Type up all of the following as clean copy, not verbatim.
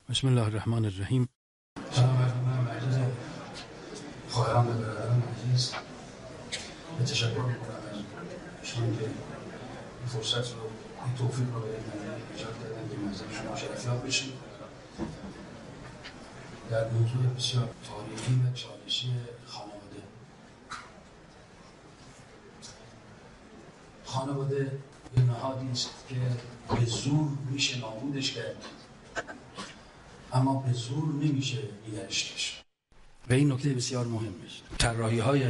بسم الله الرحمن الرحیم. سلام علیکم عزیز خواهران و برادران عزیز، به تشکر میکنم از شما که این فرصت رو، این توفیق رو به من ایجاد کردن که منزل شما شرفیاب بشیم در موضوع بسیار تاریخی و چالشی خانواده. خانواده یه نهادی است که به زور میشه نابودش کرد، اما به زور نمیشه نگهش داشت. و این نکته بسیار مهم است. طراحی‌های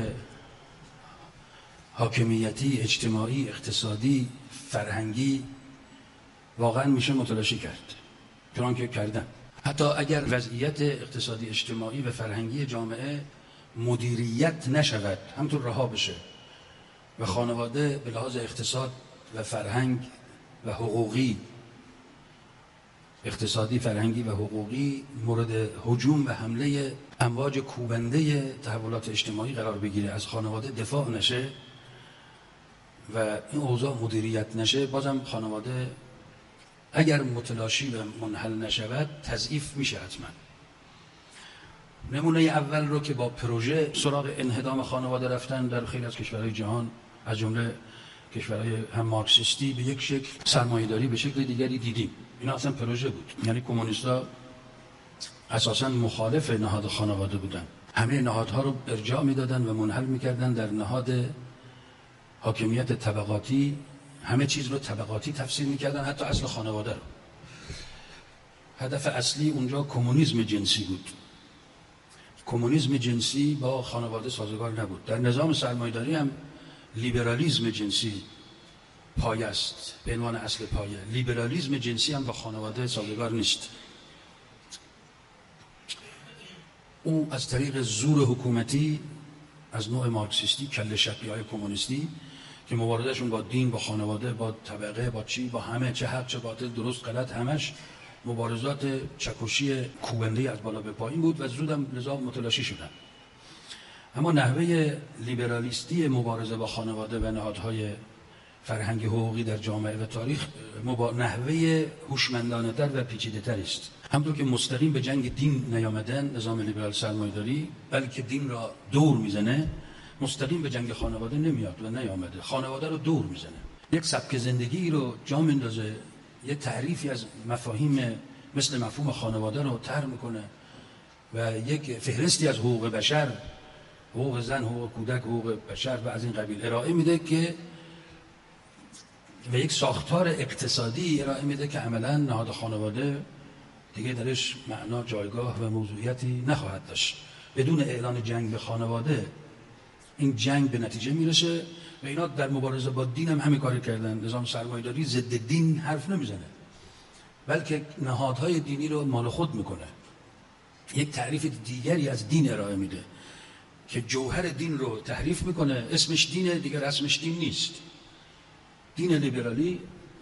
حاکمیتی، اجتماعی، اقتصادی، فرهنگی واقعا میشه متلاشی کرد، چون که کردن. حتی اگر وضعیت اقتصادی، اجتماعی و فرهنگی جامعه مدیریت نشود، همطور رها بشه و خانواده به لحاظ اقتصاد و فرهنگ و حقوقی، اقتصادی، فرهنگی و حقوقی مورد هجوم و حمله امواج کوبنده تحولات اجتماعی قرار بگیره، از خانواده دفاع نشه و این اوضاع مدیریت نشه، بازم خانواده اگر متلاشی و منحل نشود تضعیف میشه حتما. نمونه اول رو که با پروژه سراغ انهدام خانواده رفتن در خیلی از کشورهای جهان، از جمله کشورهای هم مارکسیستی، به یک شکل سرمایه‌داری به شکل دیگری دیدیم. اینا اصلا پروژه بود. یعنی کمونیست‌ها اساساً مخالف نهاد خانواده بودن، همه نهادها رو ارجاع میدادن و منحل میکردن در نهاد حاکمیت طبقاتی، همه چیز رو طبقاتی تفسیر میکردن، حتی اصل خانواده رو. هدف اصلی اونجا کمونیسم جنسی بود. کمونیسم جنسی با خانواده سازگار نبود. در نظام سرمایه‌داری هم لیبرالیسم جنسی پایه است، به عنوان اصل پایه. لیبرالیسم جنسی هم با خانواده سازگار نیست. او از طریق زور حکومتی از نوع مارکسیستی، کله شقی‌های کمونیستی که مبارزهشون با دین، با خانواده، با طبقه، با چی، با همه، چه حق چه باطل، درست غلط، همش مبارزات چکشی کوبنده از بالا به پایین بود و زودم لذا متلاشی شدن. اما نحوه لیبرالیستی مبارزه با خانواده و نهادهای فرهنگی حقوقی در جامعه و تاریخ نحوه هوشمندانه‌تر و پیچیده‌تر است. همونطور که مستقیم به جنگ دین نیامدن نظام لیبرال سرمایه‌داری، بلکه دین را دور میزنه، مستقیم به جنگ خانواده نمیاد و نیامده. خانواده رو دور میزنه، یک سبک زندگی رو جا میندازه، یک تعریفی از مفاهیم مثل مفهوم خانواده رو طرح میکنه و یک فهرستی از حقوق بشر، حقوق زن، حقوق کودک، حقوق بشر و از این قبیل ارائه میده که و یک ساختار اقتصادی ارائه میده که عملاً نهاد خانواده دیگه درش معنا، جایگاه و موضوعیتی نخواهد داشت. بدون اعلان جنگ به خانواده این جنگ به نتیجه میرسه و اینا در مبارزه با دین هم همین کاری کردن. نظام سرمایه‌داری ضد دین حرف نمیزنه، بلکه نهادهای دینی رو مال خود میکنه، یک تعریف دیگری از دین ارائه میده که جوهر دین رو تحریف میکنه، اسمش دینه، دیگه رسمش دین نیست. دین لیبرالی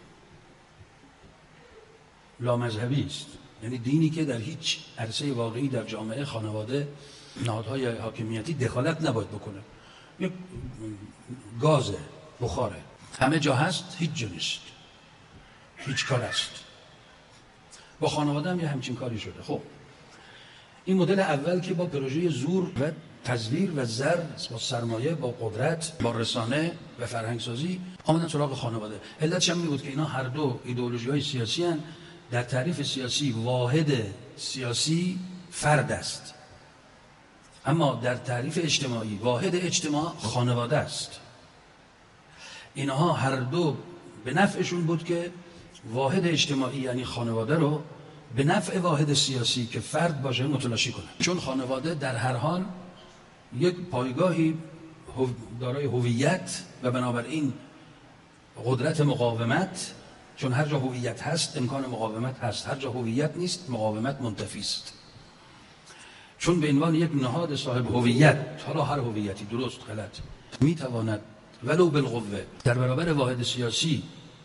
لامذهبی است، یعنی دینی که در هیچ عرصه واقعی در جامعه، خانواده، نهادهای حاکمیتی دخالت نباید بکنه. یک گازه، بخاره، همه جا هست، هیچ جا نیست، هیچ کار است. با خانواده هم یه همچین کاری شده. خب این مدل اول که با پروژه زور و تزویر و زر، با سرمایه، با قدرت، با رسانه و فرهنگسازی آمدن سراغ خانواده. علتش هم این بود که اینا هر دو ایدئولوژی‌های سیاسی هستند. در تعریف سیاسی واحد سیاسی فرد است، اما در تعریف اجتماعی واحد اجتماع خانواده است. اینها هر دو به نفعشون بود که واحد اجتماعی یعنی خانواده رو به نفع واحد سیاسی که فرد باشه متلاشی کنه، چون خانواده در هر حال یک پایگاهی دارای هویت و بنابراین قدرت مقاومت، چون هر جا هویت هست امکان مقاومت هست، هر جا هویت نیست مقاومت منتفی است. چون به عنوان یک نهاد صاحب هویت، حالا هر هویتی درست غلط، میتواند ولو بالقوه در برابر واحد سیاسی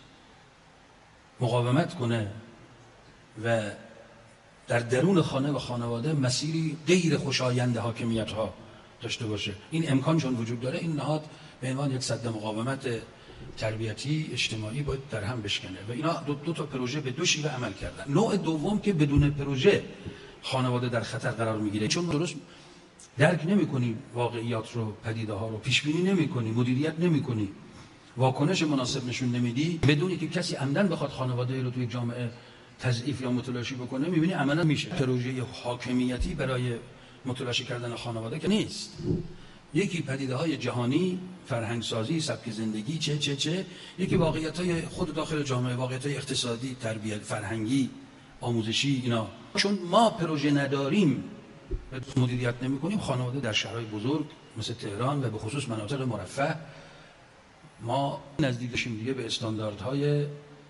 مقاومت کنه و در درون خانه و خانواده مسیری غیر خوشایند حاکمیت ها داشته باشه. این امکان چون وجود داره، این نهاد به عنوان یک سد مقاومت تربیتی اجتماعی باید در هم بشکنه و اینا دو تا پروژه به دو شیوه عمل کردن. نوع دوم که بدون پروژه خانواده در خطر قرار میگیره، چون درست درک نمی‌کنی واقعیات رو، پدیده ها رو پیش بینی نمی‌کنی، مدیریت نمی‌کنی، واکنش مناسب نشون نمیدی، بدونی که کسی عمدن بخواد خانواده رو توی جامعه تضعیف یا متلاشی بکنه، می‌بینی عملاً میشه. پروژه حاکمیتی برای متلاشی کردن خانواده که نیست. یکی پدیده‌های جهانی، فرهنگ سازی، سبک زندگی، چه یکی واقعیت‌های خود داخل جامعه، واقعیت‌های اقتصادی، تربیت، فرهنگی، آموزشی. اینا چون ما پروژه نداریم، مدیریت نمی‌کنیم، خانواده در شهرهای بزرگ مثل تهران و به خصوص مناطق مرفه ما نزدیکشیم دیگه به استانداردهای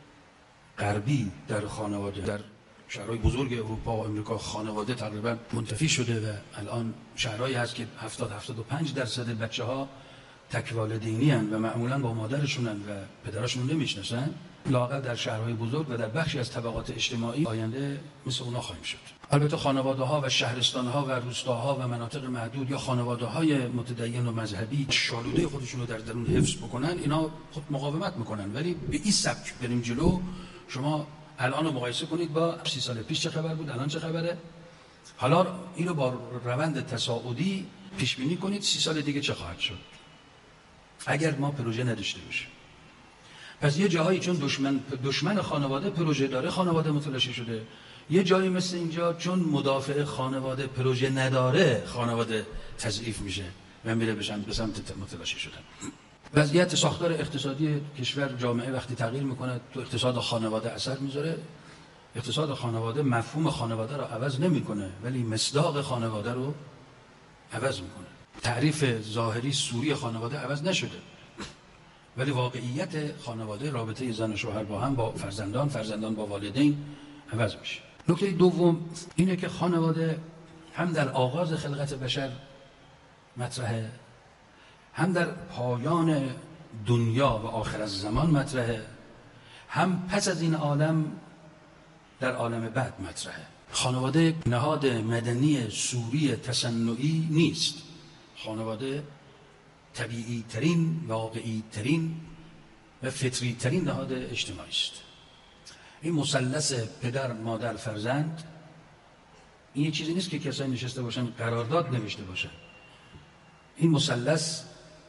غربی در خانواده. در شهرهای بزرگ اروپا و امریکا خانواده تقریبا منتفی شده و الان شهرهایی هست که 70-75% بچه‌ها تک والدینی هستند و معمولا با مادرشونن و پدرشون نمیشناسن. لااقل در شهرهای بزرگ و در بخشی از طبقات اجتماعی آینده مثل اونا خواهیم شد. البته خانواده‌ها و شهرستان‌ها و روستاها و مناطق محدود یا خانواده‌های متدین و مذهبی شالوده خودشون رو در درون حفظ بکنن، اینا خود مقاومت میکنن، ولی به این سبک بریم جلو. شما الان رو مقایسه کنید با 30 سال پیش چه خبر بود، الان چه خبره. حالا اینو با روند تصاعدی پیش بینی کنید 30 سال دیگه چه خواهد شد اگر ما پروژه نداشته باشیم. پس یه جاهایی چون دشمن خانواده پروژه داره، خانواده متلاشی شده. یه جایی مثل اینجا چون مدافع خانواده پروژه نداره، خانواده تضعیف میشه و میره به سمت متلاشی شدن. وضعیت ساختار اقتصادی کشور، جامعه وقتی تغییر میکنه تو اقتصاد خانواده اثر میذاره. اقتصاد خانواده مفهوم خانواده رو عوض نمیکنه ولی مصداق خانواده رو عوض میکنه. تعریف ظاهری سوری خانواده عوض نشده ولی واقعیت خانواده، رابطه زن و شوهر با هم، با فرزندان با والدین عوض میشه. نکته دوم اینه که خانواده هم در آغاز خلقت بشر مطرحه، هم در پایان دنیا و آخر الزمان مطرحه، هم پس از این عالم در عالم بعد مطرحه. خانواده نهاد مدنی سوری تصنعی نیست. خانواده طبیعی ترین، واقعی ترین و فطری ترین نهاد اجتماعی است. این مثلث پدر، مادر، فرزند، این یه چیزی نیست که کسایی نشسته باشن قرارداد نوشته باشن. این مثلث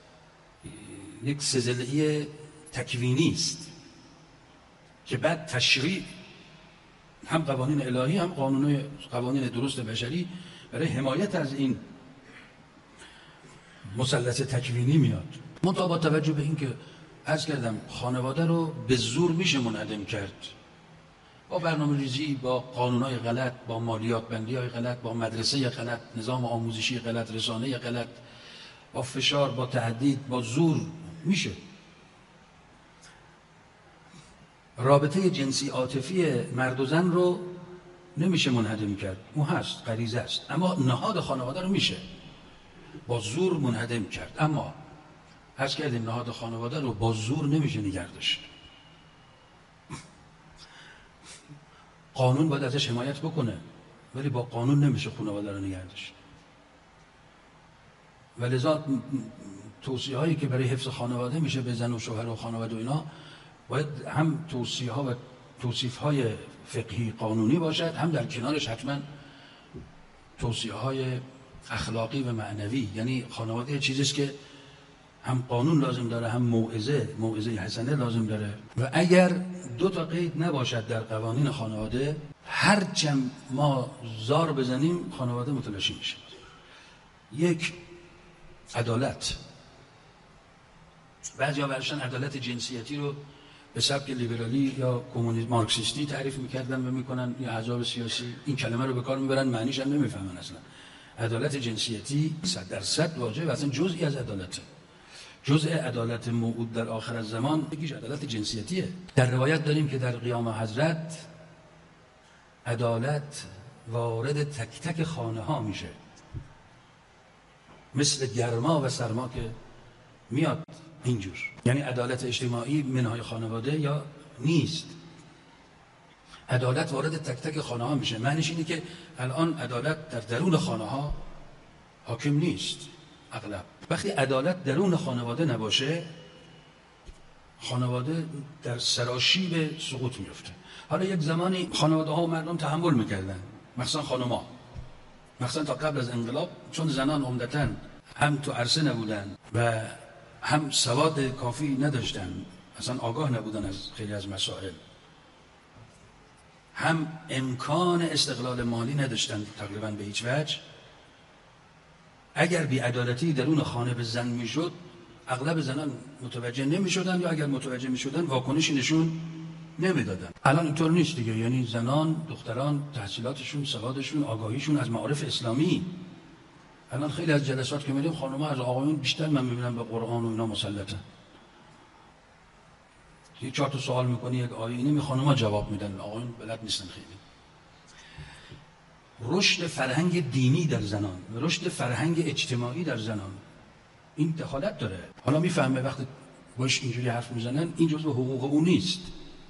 یک سلسله تکوینی است که بعد تشریع، هم قوانین الهی هم قوانین درست بشری برای حمایت از این مثلث تکوینی میاد. منتها با توجه به اینکه عرض کردم خانواده رو به زور میشه منهدم کرد، با برنامه ریزی، با قانونهای غلط، با مالیات بندی‌های غلط، با مدرسه غلط، نظام آموزشی غلط، رسانه غلط، با فشار، با تهدید، با زور میشه. رابطه جنسی عاطفی مرد و زن رو نمیشه منهدم کرد، اون هست، غریزه است، اما نهاد خانواده رو میشه با زور منهدم کرد. اما عرض کردیم نهاد خانواده رو با زور نمیشه نگه داشت. قانون باید ازش حمایت بکنه ولی با قانون نمیشه خانواده رو نگه داشت. ولذا توصیه هایی که برای حفظ خانواده میشه به زن و شوهر و خانواده و اینا باید هم توصیه ها و توصیف های فقهی قانونی باشد، هم در کنارش حتما توصیه های اخلاقی و معنوی. یعنی خانواده چیزیست که هم قانون لازم داره، هم موعظه حسنه لازم داره. و اگر دو تا قید نباشد در قوانین خانواده، هر چند ما زار بزنیم خانواده متلاشی میشه. یک، عدالت. بعضیا برشن عدالت جنسیتی رو به سبک لیبرالی یا کمونیسم مارکسیستی تعریف میکردن و میکنن، یا احزاب سیاسی این کلمه رو به کار میبرن، معنیش هم نمیفهمن اصلا. عدالت جنسیتی 100% واجب و اصلا جزئی از عدالته. جزء عدالت موعود در آخر الزمان یکیش عدالت جنسیتیه. در روایت داریم که در قیام حضرت عدالت وارد تک تک خانه ها میشه، مثل گرما و سرما که میاد اینجور. یعنی عدالت اجتماعی منهای خانواده یا نیست، عدالت وارد تک تک خانه ها میشه. معنیش اینه که الان عدالت در درون خانه ها حاکم نیست. اغلب وقتی عدالت درون خانواده نباشه، خانواده در سراشیب سقوط میفته. حالا یک زمانی خانواده ها و مردم تحمل میکردن، مخصوصا خانم‌ها، مخصوصا تا قبل از انقلاب، چون زنان عمدتاً هم تو عرصه نبودن و هم سواد کافی نداشتن، اصلا آگاه نبودن از خیلی از مسائل، هم امکان استقلال مالی نداشتن تقریبا به هیچ وجه. اگر بی‌عدالتی درون خانه به زن میشد، اغلب زنان متوجه نمیشدن، یا اگر متوجه میشدن واکنشی نشون نمیدادن. الان اینطور نیست دیگه. یعنی زنان، دختران، تحصیلاتشون، سوادشون، آگاهیشون از معارف اسلامی، الان خیلی از جلسات که میریم خانم‌ها از آقایون بیشتر من میبینم به قرآن و اینا مسلطن. یه 4 تا سوال میکنی یک آیه می خانم‌ها جواب میدن، آقایون بلد نیستن خیلی. رشد فرهنگ دینی در زنان، رشد فرهنگ اجتماعی در زنان، این دخالت داره. حالا میفهمه وقتی باش اینجوری حرف میزنن این جزء حقوق او نیست،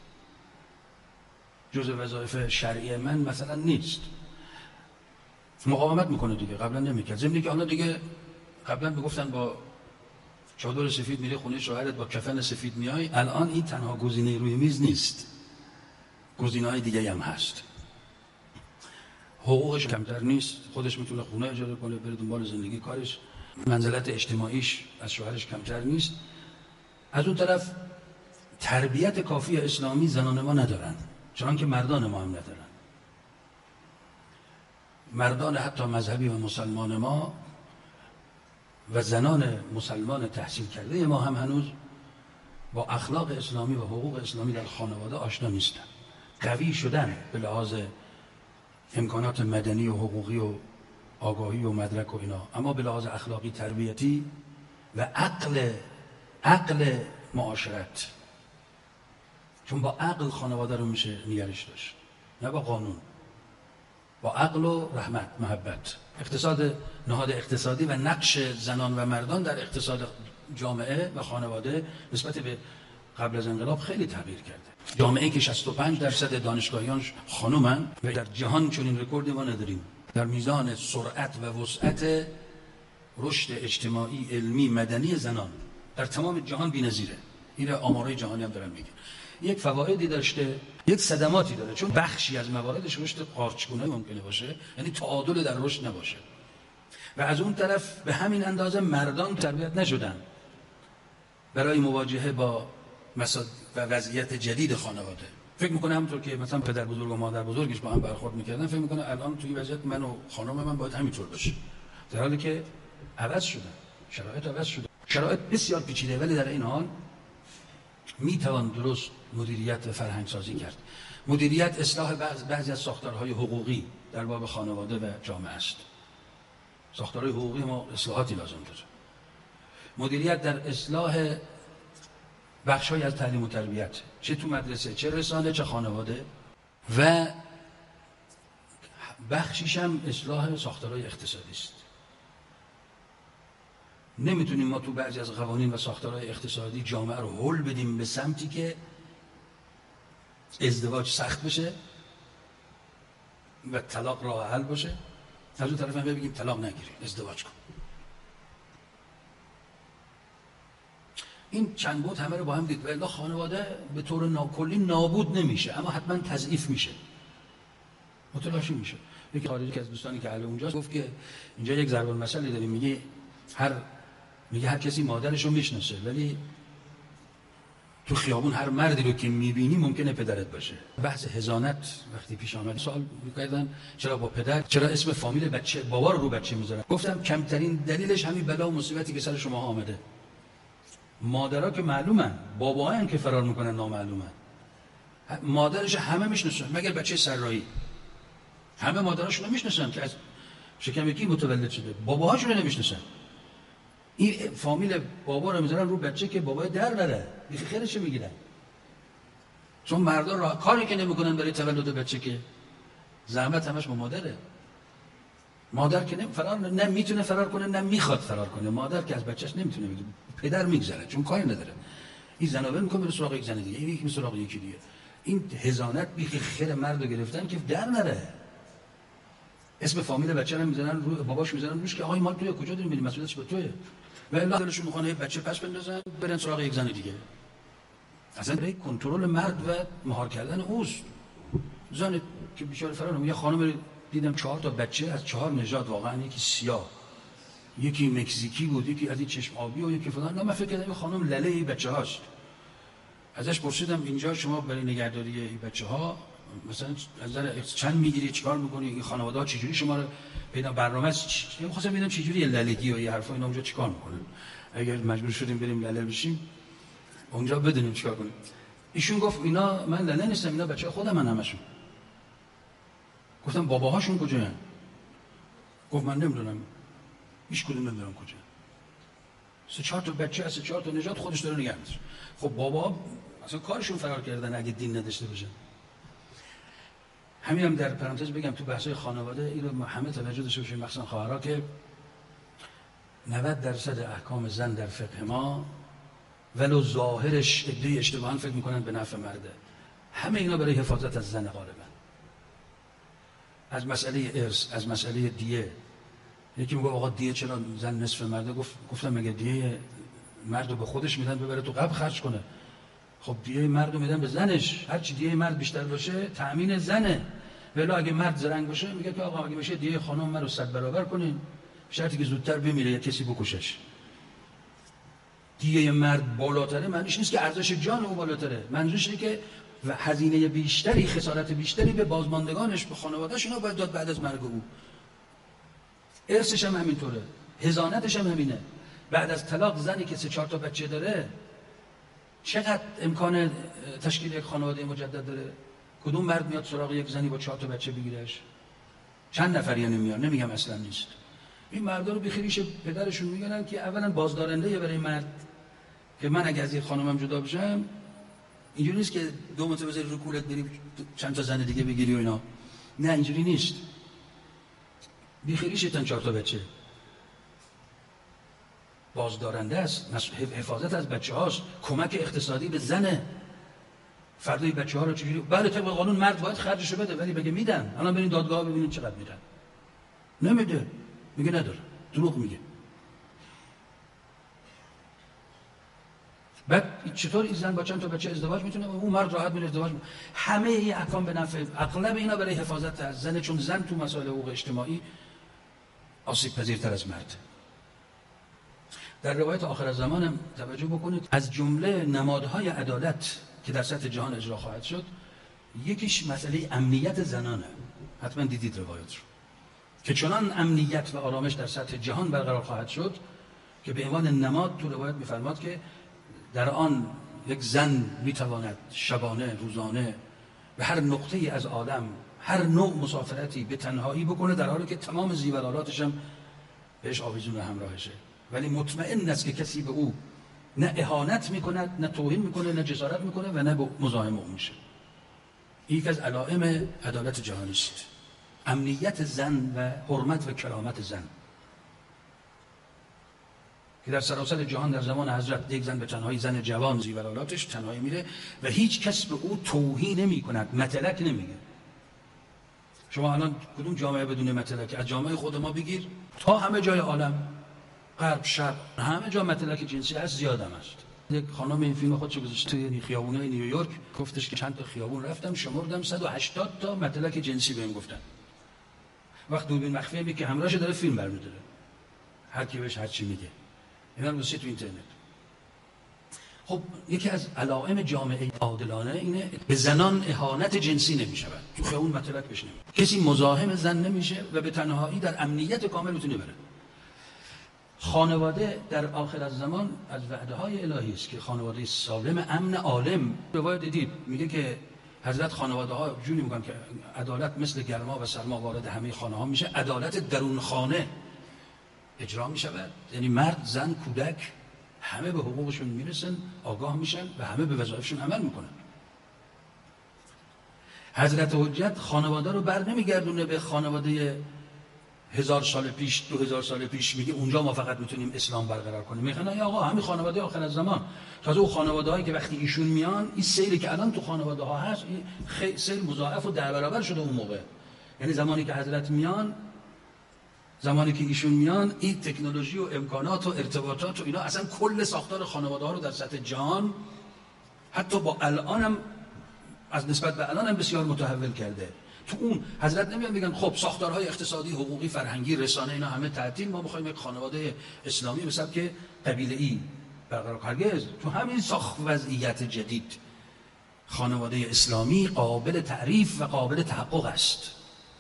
جزء وظایف شرعی من مثلا نیست. مقاومت میکنه دیگه، قبلا نمیکرد. ضمن که حالا دیگه قبلا میگفتن با چادر سفید میری خونه شوهرت، با کفن سفید میای. الان این تنها گزینه روی میز نیست، گزینه‌های دیگه هم هست. حقوقش کمتر نیست، خودش میتونه خونه اجاره کنه، بره دنبال زندگی کارش، منزلت اجتماعیش از شوهرش کمتر نیست. از اون طرف تربیت کافی اسلامی زنان ما ندارن، چون که مردان ما هم ندارن. مردان حتی مذهبی و مسلمان ما و زنان مسلمان تحصیل کرده ما هم هنوز با اخلاق اسلامی و حقوق اسلامی در خانواده آشنا نیستن. قوی شدن به لحاظ امکانات مدنی و حقوقی و آگاهی و مدرک و اینا، اما به لحاظ اخلاقی، تربیتی و عقل معاشرت، چون با عقل خانواده رو میشه نگرش داشت، نه با قانون، با عقل و رحمت، محبت. اقتصاد، نهاد اقتصادی و نقش زنان و مردان در اقتصاد جامعه و خانواده نسبت به قبل از انقلاب خیلی تغییر کرده. جامعه که 65% دانشگاهیانش خانومن و در جهان چنین رکوردی ما نداریم در میزان سرعت و وسعت رشد اجتماعی، علمی، مدنی زنان در تمام جهان بی‌نظیره. این آمارهای جهانی هم دارن میگن. یک فوایدی داشته، یک صدماتی داره، چون بخشی از مواردش رشد قارچگونه ممکنه باشه، یعنی تعادل در رشد نباشه. و از اون طرف به همین اندازه مردان تربیت نشدن برای مواجهه با و وضعیت جدید خانواده. فکر میکنه همونطور که مثلا پدر بزرگ و مادر بزرگش با هم برخورد میکردن، فکر میکنه الان توی وضعیت من و خانم من باید همینطور باشه، در حالی که عوض شدن، شرایط عوض شده، شرایط بسیار پیچیده. ولی در این حال میتوان درست مدیریت و فرهنگ سازی کرد. مدیریت اصلاح بعضی از ساختارهای حقوقی در باب خانواده و جامعه است. ساختارهای حقوقی ما اصلاحاتی لازم داره. مدیریت در اصلاح بخش‌های از تعلیم و تربیت، چه تو مدرسه، چه رسانه، چه خانواده، و بخشیش هم اصلاح ساختارهای اقتصادی است. نمیتونیم ما تو بعضی از قوانین و ساختارهای اقتصادی جامعه رو هل بدیم به سمتی که ازدواج سخت بشه و طلاق راه حل باشه، از اون طرف هم بگیم طلاق نگیریم، ازدواج کن. این چند بود همه رو با هم دید. و الا خانواده به طور کلی نابود نمیشه، اما حتما تضعیف میشه، متلاشی میشه. یکی خارجی که از دوستانی که اهل اونجاست گفت که اینجا یک ضرب المثلی داریم، میگه هر کسی مادرش رو میشناسه، ولی تو خیابون هر مردی رو که میبینی ممکنه پدرت باشه. بحث حضانت وقتی پیش آمد سوال میکردن چرا با پدر، چرا اسم فامیل بچه بابا رو بچه میذارن؟ گفتم کمترین دلیلش همین بلا و مصیبتی که سر شما آمده. مادرها که معلومن، باباها هم که فرار میکنن نامعلومن. مادرش همه میشناسن، مگر بچه سرایی. همه مادراشون رو میشناسن که از شکم کی متولد شده، باباهاشون رو نمیشناسن. این فامیل بابا رو میذارن رو بچه که بابای در بره، بی خیرش میگیرن. چون مردا کاری که نمیکنن برای تولد بچه، که زحمت همش با مادره. مادر که نه میتونه فرار کنه، نه میخواد فرار کنه. مادر که از بچهش نمیتونه بگیره، پدر میگذره چون کاری نداره. این زنابه میکنه بره سراغ یک زن دیگه، این یکی سراغ یکی دیگه. این حضانت بی خیر مردو گرفتن که در نره. اسم فامیل بچه رو میذارن رو باباش، میذارن روش که آقای مال توی کجا داریم میریم، مسئولیتش با توئه. و الا دلشون میخواد بچه پس بندازن برن سراغ یک زن دیگه. اصلا برای کنترل مرد و مهار کردن اوست. زن که بیچاره فرار، یه خانم دیدم 4 تا بچه از 4 نژاد، واقعا یکی سیاه، یکی مکزیکی بود، یکی از این چشم آبی و یکی فلان. من فکر کردم این خانم لله این بچه‌هاست. ازش پرسیدم اینجا شما برای نگهداری این بچه‌ها مثلا از نظر چند میگیری، چیکار می‌کنی، این خانواده‌ها چجوری شما رو پیدا برنامه است؟ می‌خواستم ببینم چجوری للگی و این حرفا اینا اونجا چیکار می‌کنن. اگر مجبور شدیم بریم لله بشیم اونجا بدونیم چیکار کنیم. ایشون گفت اینا من لله نیستم، اینا بچه‌ها خودم همشون. گفتم باباهاشون کجاست؟ گفت من نمیدونم، هیچ کدوم نمیدونم کجا. 3-4 تا بچه از 4 تا نژاد خودش داره نگه می‌داره. خب بابا اصلا کارشون فرار کردن اگه دین نداشته باشن. همینم در پرانتز بگم تو بحث‌های خانواده اینو همه توجه داشته باشین، مخصوصا خواهرها، که 90% احکام زن در فقه ما ولو ظاهرش عده اشتباهاً فکر می‌کنن به نفع مرده، همه اینا برای حفاظت از زن غالبا. از مسئله ارث، از مسئله دیه. یکی میگه آقا دیه چرا زن نصف مرده؟ گفتم مگه دیه مرد رو به خودش میدن ببره تو قبر خرج کنه؟ خب دیه مرد رو میدن به زنش، هرچی دیه مرد بیشتر باشه تأمین زنه. ولی اگه مرد زرنگ باشه میگه که آقا اگه بشه دیه خانم من رو 100 برابر کنین، شرطی که زودتر بمیره یا کسی بکشش. دیه مرد بالاتره معنیش نیست که ارزش جان او بالاتره، منظورش اینه که هزینه بیشتری، خسارت بیشتری به بازماندگانش، به خانواده‌اش اینا باید داد بعد از مرگ او. ارثش هم همینطوره، حضانتش هم همینه. بعد از طلاق زنی که 3-4 تا بچه داره چقدر امکان تشکیل یک خانواده مجدد داره؟ کدوم مرد میاد سراغ یک زنی با 4 تا بچه بگیرش؟ چند نفر یعنی میاد؟ نمیگم اصلا نیست. این مردا رو بیخیریش پدرشون میگن که اولا بازدارنده برای مرد، که من اگه از این خانمم جدا بشم اینجوری نیست که 2 مرتبه بذاری رو کولت بری چند تا زن دیگه بگیری و اینا. نه اینجوری نیست. بیخیریشتن 4 تا بچه. بازدارنده است، حفاظت از بچه هاست، کمک اقتصادی به زنه. فردای بچه ها رو چجوری؟ بله طبق قانون مرد باید خرجشو بده، ولی بگه میدن. الان برین دادگاه ببینید چقدر میدن. نمیده، میگه نداره، دروغ میگه. بعد چطور این زن با چند تا بچه ازدواج میتونه، اون مرد راحت میره ازدواج میکنه. همه این احکام به نفع اغلب اینا برای حفاظت از زن، چون زن تو مسائل حقوق اجتماعی آسیب پذیرتر از مرد. در روایت آخر الزمان هم توجه بکنید، از جمله نمادهای عدالت که در سطح جهان اجرا خواهد شد، یکیش مسئله امنیت زنانه. حتما دیدید روایت رو که چنان امنیت و آرامش در سطح جهان برقرار خواهد شد که به عنوان نماد تو روایت می‌فرماد که در آن یک زن میتواند شبانه، روزانه به هر نقطه‌ای از عالم هر نوع مسافرتی به تنهایی بکنه، در حالی که تمام زیورآلاتش هم بهش آویزون همراهشه، ولی مطمئن است که کسی به او نه اهانت میکند، نه توهین میکنه، نه جسارت میکنه و نه مزاحم او میشه. این یک از علائم عدالت جهانی است، امنیت زن و حرمت و کرامت زن، که در سراسر جهان در زمان حضرت یک زن به تنهایی، زن جوان زیورآلاتش تنهایی میره و هیچ کس به او توهین نمی کند، متلک نمیگه. شما الان کدوم جامعه بدون متلک؟ از جامعه خود ما بگیر تا همه جای عالم، غرب شرق، همه جا متلک جنسی هست، زیادم هست. یک خانم این فیلم خودشو گذاشته توی خیابونای نیویورک، گفتش که چند تا خیابون رفتم شمردم 180 تا متلک جنسی بهم گفتن. وقت دوربین مخفی میگه که همراهش داره فیلم برمی‌داره، هر کی بهش هر چی میگه. اینا رو تو اینترنت. خب یکی از علائم جامعه عادلانه اینه به زنان اهانت جنسی نمی‌شود. تو خیابون متلک بهش نمیگه، کسی مزاحم زن نمیشه و به تنهایی در امنیت کامل میتونه بره. خانواده در آخر الزمان از وعده‌های الهی است که خانواده سالم، امن، عالم. روایت دیدید میگه که حضرت خانواده‌ها جوری میگن که عدالت مثل گرما و سرما وارد همه خانه‌ها میشه، عدالت درون خانه اجرا میشود، یعنی مرد، زن، کودک همه به حقوقشون میرسن، آگاه میشن و همه به وظایفشون عمل میکنن. حضرت حجت خانواده رو بر نمیگردونه به خانواده 1000 سال پیش، 2000 سال پیش، میگه اونجا ما فقط میتونیم اسلام برقرار کنیم. میگن ای آقا همین خانواده آخر الزمان، تازه اون خانواده‌هایی که وقتی ایشون میان، این سیری که الان تو خانواده‌ها هست، این سیر مضاعف و 10 برابر شده اون موقع. یعنی زمانی که حضرت میان، زمانی که ایشون میان، این تکنولوژی و امکانات و ارتباطات و اینا اصلا کل ساختار خانواده‌ها رو در سطح جهان حتی با الانم از نسبت به الانم بسیار متحول کرده. تو اون حضرت نمیان بگن خب ساختارهای اقتصادی، حقوقی، فرهنگی، رسانه اینا همه تعطیل، ما می‌خوایم یک خانواده اسلامی به سبک قبیله‌ای برقرار کنیم. هرگز. تو همین وضعیت جدید خانواده اسلامی قابل تعریف و قابل تحقق است.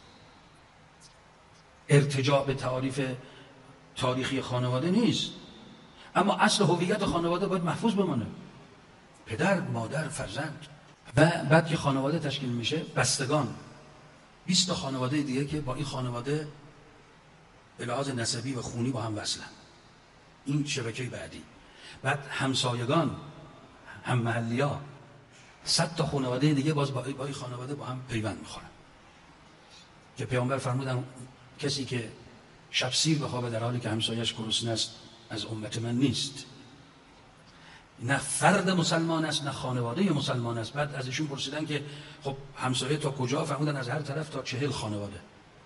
ارتجاع به تعریف تاریخی خانواده نیست، اما اصل هویت خانواده باید محفوظ بمانه. پدر، مادر، فرزند. و بعد که خانواده تشکیل میشه، بستگان 20 تا خانواده دیگه که با این خانواده به لحاظ نسبی و خونی با هم وصلن. این شبکه بعدی. بعد همسایگان، هم محلی‌ها، 100 تا خانواده دیگه باز با این خانواده با هم پیوند میخورن. که پیامبر فرمودن کسی که شب سیر بخوابه در حالی که همسایه‌اش گرسنه است از امت من نیست. نه فرد مسلمان است، نه خانواده مسلمان است. بعد از ایشون پرسیدن که خب همسایه تا کجا؟ فرمودن از هر طرف تا 40 خانواده.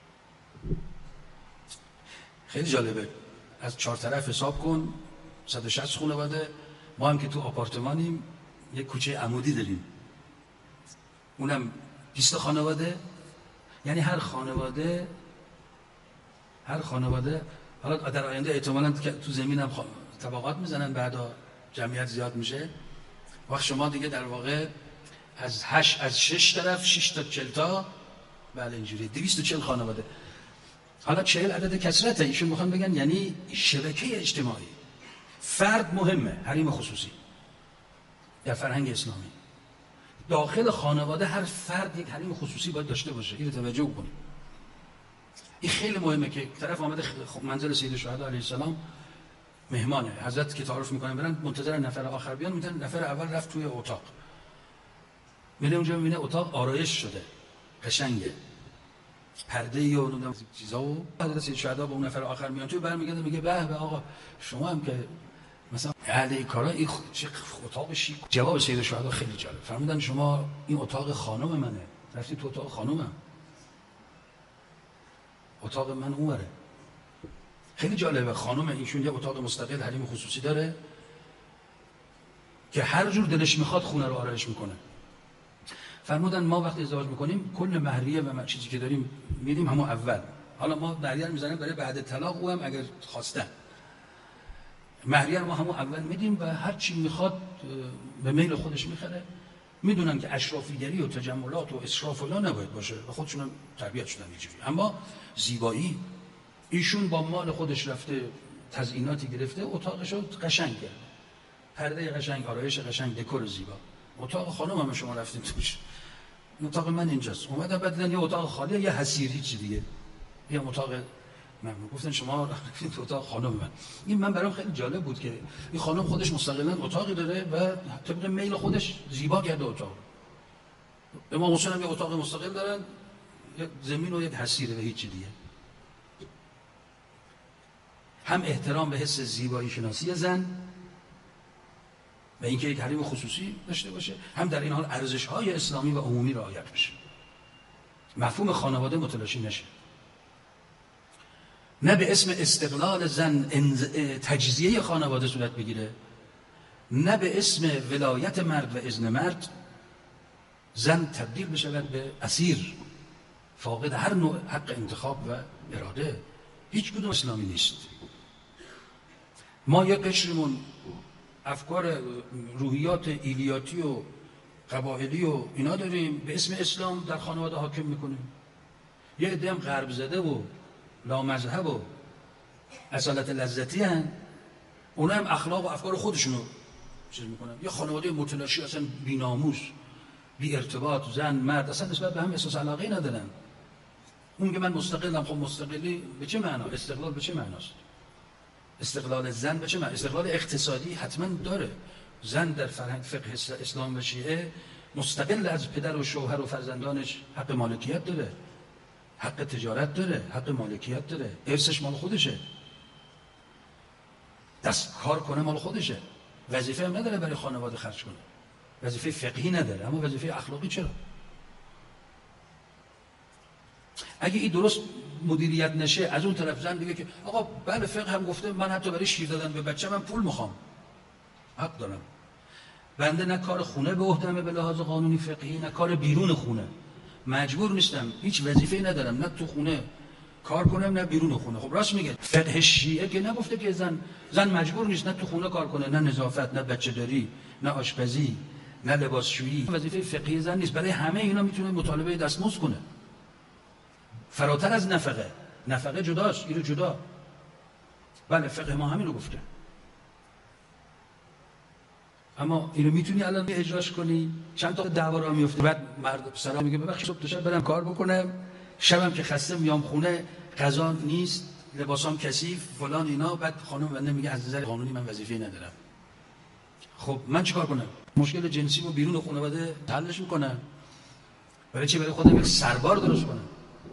خیلی جالبه. از 4 طرف حساب کن 160 خانواده. ما هم که تو آپارتمانیم یک کوچه عمودی داریم، اونم 20 خانواده. یعنی هر خانواده حالا در آینده احتمالاً تو زمین هم طبقات میزنن، بعدا جمعیت زیاد میشه. وقت شما دیگه در واقع از 6 طرف 6 تا 40 تا، بله اینجوری 240 خانواده. حالا 40 عدد کثرته. ایشون میخوان بگن یعنی شبکه اجتماعی. فرد مهمه، حریم خصوصی در فرهنگ اسلامی. داخل خانواده هر فرد یک حریم خصوصی باید داشته باشه. اینو توجه کنید. این خیلی مهمه که طرف آمده منزل سید الشهدا علیه السلام مهمانه. حضرت که تعارف میکنن برن منتظر نفر آخر بیان، میدن نفر اول رفت توی اتاق، میره اونجا میبینه اتاق آرایش شده، قشنگه، پرده و نمیدونم چیزا. و حضرت سید الشهدا با اون نفر آخر میان توی، برمیگرده میگه به به آقا شما هم که مثلا اهل این کارا، این چه اتاق شیک. جواب سید الشهدا خیلی جالب. فرمودن شما این اتاق خانم منه، رفتی تو اتاق خانومم، اتاق من اونوره. خیلی جالبه. خانم ایشون یه اتاق مستقل حریم خصوصی داره که هر جور دلش میخواد خونه رو آرایش میکنه. فرمودن ما وقتی ازدواج میکنیم کل مهریه و چیزی که داریم میدیم همون اول. حالا ما مهریه رو میزنیم برای بعد طلاق، او هم اگر خواستن مهریه رو ما همون اول میدیم و هر چی میخواد به میل خودش میخره. میدونن که اشرافیگری و تجملات و اسراف و لا نباید باشه و خودشون هم تربیت شدن اینجوری. اما زیبایی، ایشون با مال خودش رفته تزییناتی گرفته، اتاقش رو قشنگ کرده، پرده قشنگ، آرایش قشنگ، دکور زیبا. اتاق خانم هم شما رفتین توش، اتاق من اینجاست. اومدن بعد دیدن یه اتاق خالیه، یه حسیر، هیچ دیگه، یه اتاق ممنون. گفتن شما رفتین تو اتاق خانم من. این من برام خیلی جالب بود که این خانم خودش مستقلاً اتاقی داره و طبق میل خودش زیبا کرده اتاق. امام حسین هم یه اتاق مستقل دارن، یک زمین و یک حسیره و هیچ دیگه. هم احترام به حس زیبایی شناسی زن و اینکه یک حریم خصوصی داشته باشه، هم در این حال ارزش‌های اسلامی و عمومی رعایت بشه. مفهوم خانواده متلاشی نشه. نه به اسم استقلال زن تجزیه خانواده صورت بگیره، نه به اسم ولایت مرد و اذن مرد زن تبدیل بشود به اسیر فاقد هر نوع حق انتخاب و اراده. هیچ کدوم اسلامی نیست. ما یک قشرمون افکار روحیات ایلیاتی و قبایلی و اینا داریم، به اسم اسلام در خانواده حاکم میکنیم. یه عده هم غرب زده و لامذهب و اصالت لذتی هن، اونا هم اخلاق و افکار خودشونو چیز میکنن. یه خانواده متلاشی، اصلا بی ناموس، بی ارتباط، زن مرد اصلا نسبت به هم احساس علاقه ندارن. اون که من مستقلم، خب مستقلی به چه معنا؟ استقلال به چه معناست؟ استقلال زن به چه معنی؟ استقلال اقتصادی حتما داره. زن در فرهنگ فقه اسلام و شیعه مستقل از پدر و شوهر و فرزندانش حق مالکیت داره، حق تجارت داره، حق مالکیت داره، ارثش مال خودشه، دست کار کنه مال خودشه، وظیفه هم نداره برای خانواده خرج کنه، وظیفه فقهی نداره، اما وظیفه اخلاقی چرا؟ اگه این درست مدیریت نشه، از اون طرف زن دیگه که آقا بله فقه هم گفته من حتی برای شیر دادن به بچه من پول میخوام، حق دارم، بنده نه کار خونه به عهده‌مه به لحاظ قانونی فقهی، نه کار بیرون خونه. مجبور نیستم، هیچ وظیفه‌ای ندارم، نه تو خونه کار کنم نه بیرون خونه. خب راست میگه. فقه شیعه که نگفته که زن مجبور نیست نه تو خونه کار کنه، نه نظافت، نه بچه‌داری، نه آشپزی، نه لباسشویی. وظیفه فقهی زن نیست. برای همه اینا میتونه مطالبه دستمزد کنه. فراتر از نفقه. نفقه جداست، اینو جدا. بله فقه ما همین رو گفته. اما اینو میتونی الان اجراش کنی؟ چند تا دعوا راه میفته، بعد مرد پسرا میگه ببخشید صبح تا شب برم کار بکنم، شبم که خسته میام خونه، غذا نیست، لباسام کثیف، فلان اینا. بعد خانم بنده میگه از نظر قانونی من وظیفه‌ای ندارم. خب من چیکار کنم؟ مشکل جنسی رو بیرون خانواده حلش میکنم. برای چی؟ برای خودم یک سربار درست کنم.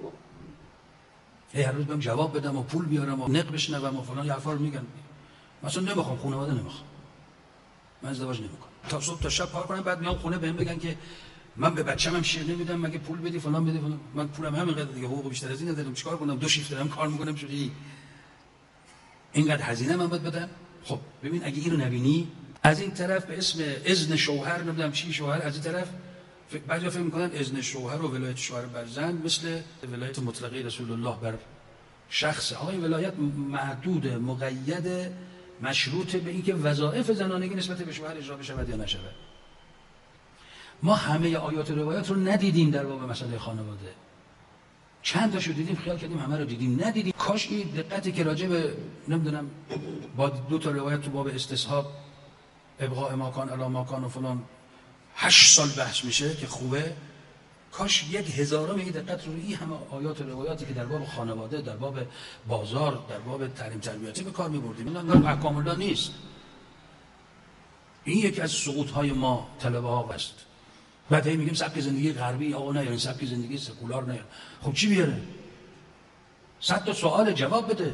هر روز بهم جواب بدم و پول بیارم و نق بشنوم و فلان حرفا رو میگن. مثلا نمیخوام، خانواده نمیخوام. من ازدواج نمیکنم. تا صبح تا شب کار کنم، بعد میام خونه بهم بگن که من به بچه‌م شیر نمیدم، مگه پول بدی فلان بدی فلان. من پولم همینقدر دیگه، حقوق بیشتر از این ندارم، چیکار کنم؟ 2 شیفت دارم کار میکنم، شدی اینقدر هزینه من باید بدم. خب ببین اگه اینو نبینی، از این طرف به اسم اذن شوهر نمیدونم چی شوهر، از این طرف بعضیا فکر میکنن اذن شوهر و ولایت شوهر بر زن مثل ولایت مطلقه رسول الله بر شخص. آقا این ولایت محدود، مقید، مشروط به اینکه وظایف زنانگی نسبت به شوهر اجرا بشود یا نشود. ما همه آیات و روایات رو ندیدیم در باب مسئله خانواده. چند تاشو دیدیم خیال کردیم همه رو دیدیم، ندیدیم. کاش این دقتی که راجع به نمیدونم با 2 تا روایت تو باب استصحاب، ابقاء ماکان علی ماکان و فلان 8 سال بحث میشه که خوبه. کاش 1000 این دقت رو این همه آیات و روایاتی که در باب خانواده، در باب بازار، در باب تعلیم تربیتی به کار می‌بردیم. اینا احکام الله نیست. این یکی از سقوط‌های ما طلبه ها است. بعد هی میگیم سبک زندگی غربی، آقا نه، یعنی سبک زندگی سکولار نه. خب چی بیاره؟ 100 تا سوال جواب بده.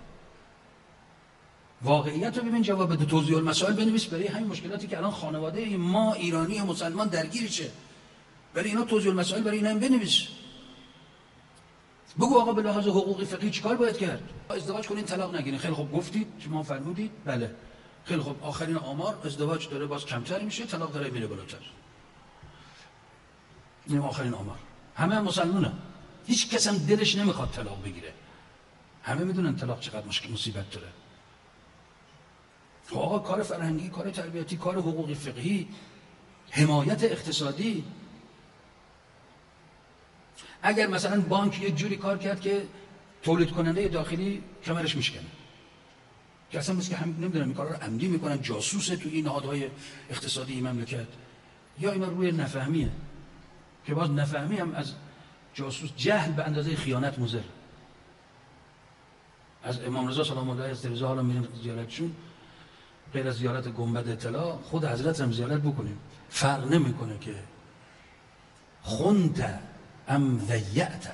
واقعیت رو ببین، جواب بده. توضیح المسائل بنویس برای همین مشکلاتی که الان خانواده ما ایرانی مسلمان درگیرشه. برای اینا توضیح المسائل برای اینا هم بنویس. بگو آقا به لحاظ حقوقی فقهی چیکار باید کرد؟ ازدواج کنین طلاق نگیرین. خیلی خوب گفتید، شما فرمودید، بله. خیلی خوب آخرین آمار ازدواج داره باز کمتر میشه، طلاق داره میره بالاتر. این آخرین آمار. همه مسلمانن. هیچ کس هم دلش نمیخواد طلاق بگیره. همه میدونن طلاق چقدر مصیبت داره. خب آقا کار فرهنگی، کار تربیتی، کار حقوقی فقهی، حمایت اقتصادی. اگر مثلا بانک یک جوری کار کرد که تولید کننده داخلی کمرش میشکنه، که اصلا مثل که هم نمیدونم این کارا رو عمدی میکنن، جاسوسه توی این نهادهای اقتصادی این مملکت، یا اینا روی نفهمیه که باز نفهمی هم از جاسوس، جهل به اندازه خیانت مضر. از امام رضا سلام الله علیه و حالا میریم زیارتشون، غیر از زیارت گنبد اطلاع خود حضرت هم زیارت بکنیم، فرق نمیکنه که خنت ام ضیعت،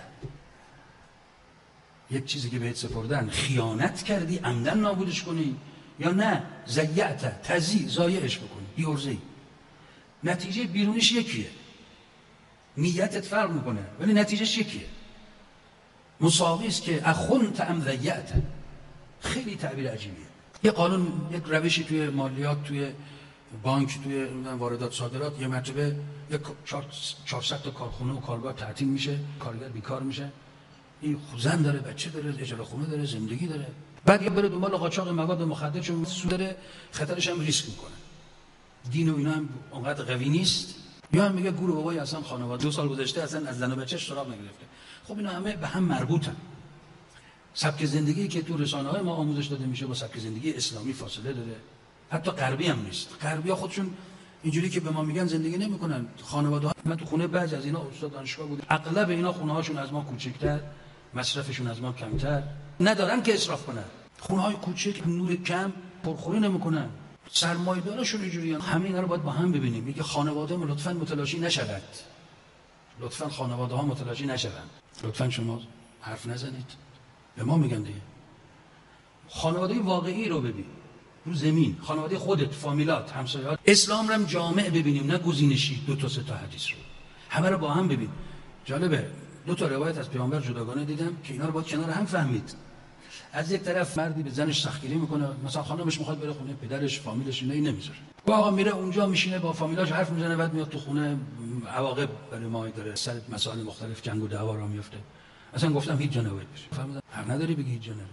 یک چیزی که بهت سپردن خیانت کردی عمدن نابودش کنی، یا نه ضیعت تضییع ضایعش بکنی، بی‌عرضه‌ای. نتیجه بیرونیش یکیه، نیتت فرق میکنه ولی نتیجهش یکیه، مساوی است که اخنت ام ضیعت. خیلی تعبیر عجیبیه. یه قانون، یک روشی توی مالیات، توی بانک، توی واردات صادرات، یه مرتبه یک 400 تا کارخونه و کارگاه تعطیل میشه، کارگر بیکار میشه، این زن داره، بچه داره، اجاره خونه داره، زندگی داره، بعد یه بره دنبال قاچاق مواد مخدر، چون سود داره، خطرش هم ریسک میکنه. دین و اینا هم اونقدر قوی نیست. یا هم میگه گور بابای اصلا خانواده 2 سال گذشته اصلا از زن و بچه‌ش سراغ نگرفته. خب اینا همه به هم مربوطن. سبک زندگی که تو رسانه‌های ما آموزش داده میشه با سبک زندگی اسلامی فاصله داره. حتی غربی هم نیست. غربی‌ها خودشون اینجوری که به ما میگن زندگی نمی‌کنن. خانواده‌ها، من تو خونه بعضی از اینا استاد دانشگاه بود، اغلب اینا خونه‌هاشون از ما کوچکتر، مصرفشون از ما کمتر، ندارن که اسراف کنن. خونه‌های کوچک، نور کم، پرخوری نمی‌کنن. سرمایه‌دارشون اینجوریان. همه اینا رو باید با هم ببینیم. میگه خانواده لطفاً متلاشی نشود. لطفاً خانواده‌ها متلاشی نشوند. لطفاً شما حرف نزنید. به ما میگن دیگه. خانواده واقعی رو ببین. رو زمین، خانواده خودت، فامیلات، همسایه‌ات. اسلام رو هم جامع ببینیم، نه گزینشی 2 تا 3 تا حدیث رو. همه رو با هم ببین. جالبه 2 تا روایت از پیامبر جداگانه دیدم که اینا رو باید کنار هم فهمید. از یک طرف مردی به زنش سختگیری میکنه، مثلا خانمش میخواد بره خونه پدرش، فامیلش اینه نمیذاره. آقا میره اونجا میشینه با فامیلاش حرف میزنه، بعد میاد تو خونه عواقب برای ما داره، سر مسائل مختلف جنگ و دعوا را میفته. اصلا گفتم هیچ جا نباید بری. فهمیدم حق نداری بگی هیچ جا نری.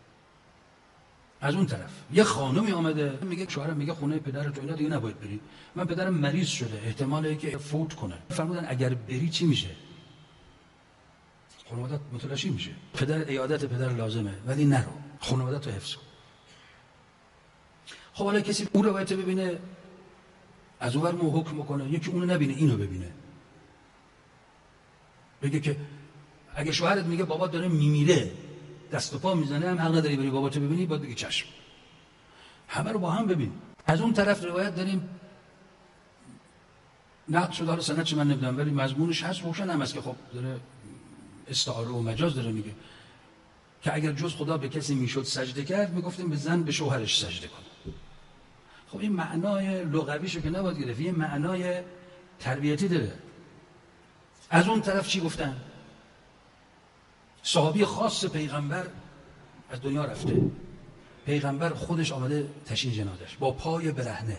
از اون طرف یه خانمی اومده میگه شوهرم میگه خونه پدرت و اینا دیگه نباید بری، من پدرم مریض شده احتماله که فوت کنه. فرمودن اگر بری چی میشه؟ خانوادت متلاشی میشه. پدر عیادت پدر لازمه ولی نرو، خانوادت رو حفظ کن. خب حالا کسی اون روایت ببینه از اون ور مو حکم کنه، یکی اونو نبینه اینو ببینه، بگه که اگه شوهرت میگه بابا داره میمیره دست و پا میزنه هم حق نداری بری باباتو ببینی، باید بگی چشم. همه رو با هم ببین. از اون طرف روایت داریم نقد شده، حالا سندش من نمیدونم ولی مضمونش هست، روشن هم هست که خب داره استعاره و مجاز داره میگه که اگر جز خدا به کسی میشد سجده کرد میگفتیم به زن به شوهرش سجده کن. خب این معنای لغویشو که نباید گرفت، یه معنای تربیتی داره. از اون طرف چی گفتن؟ صحابی خاص پیغمبر از دنیا رفته، پیغمبر خودش آمده تشییع جنازش با پای برهنه،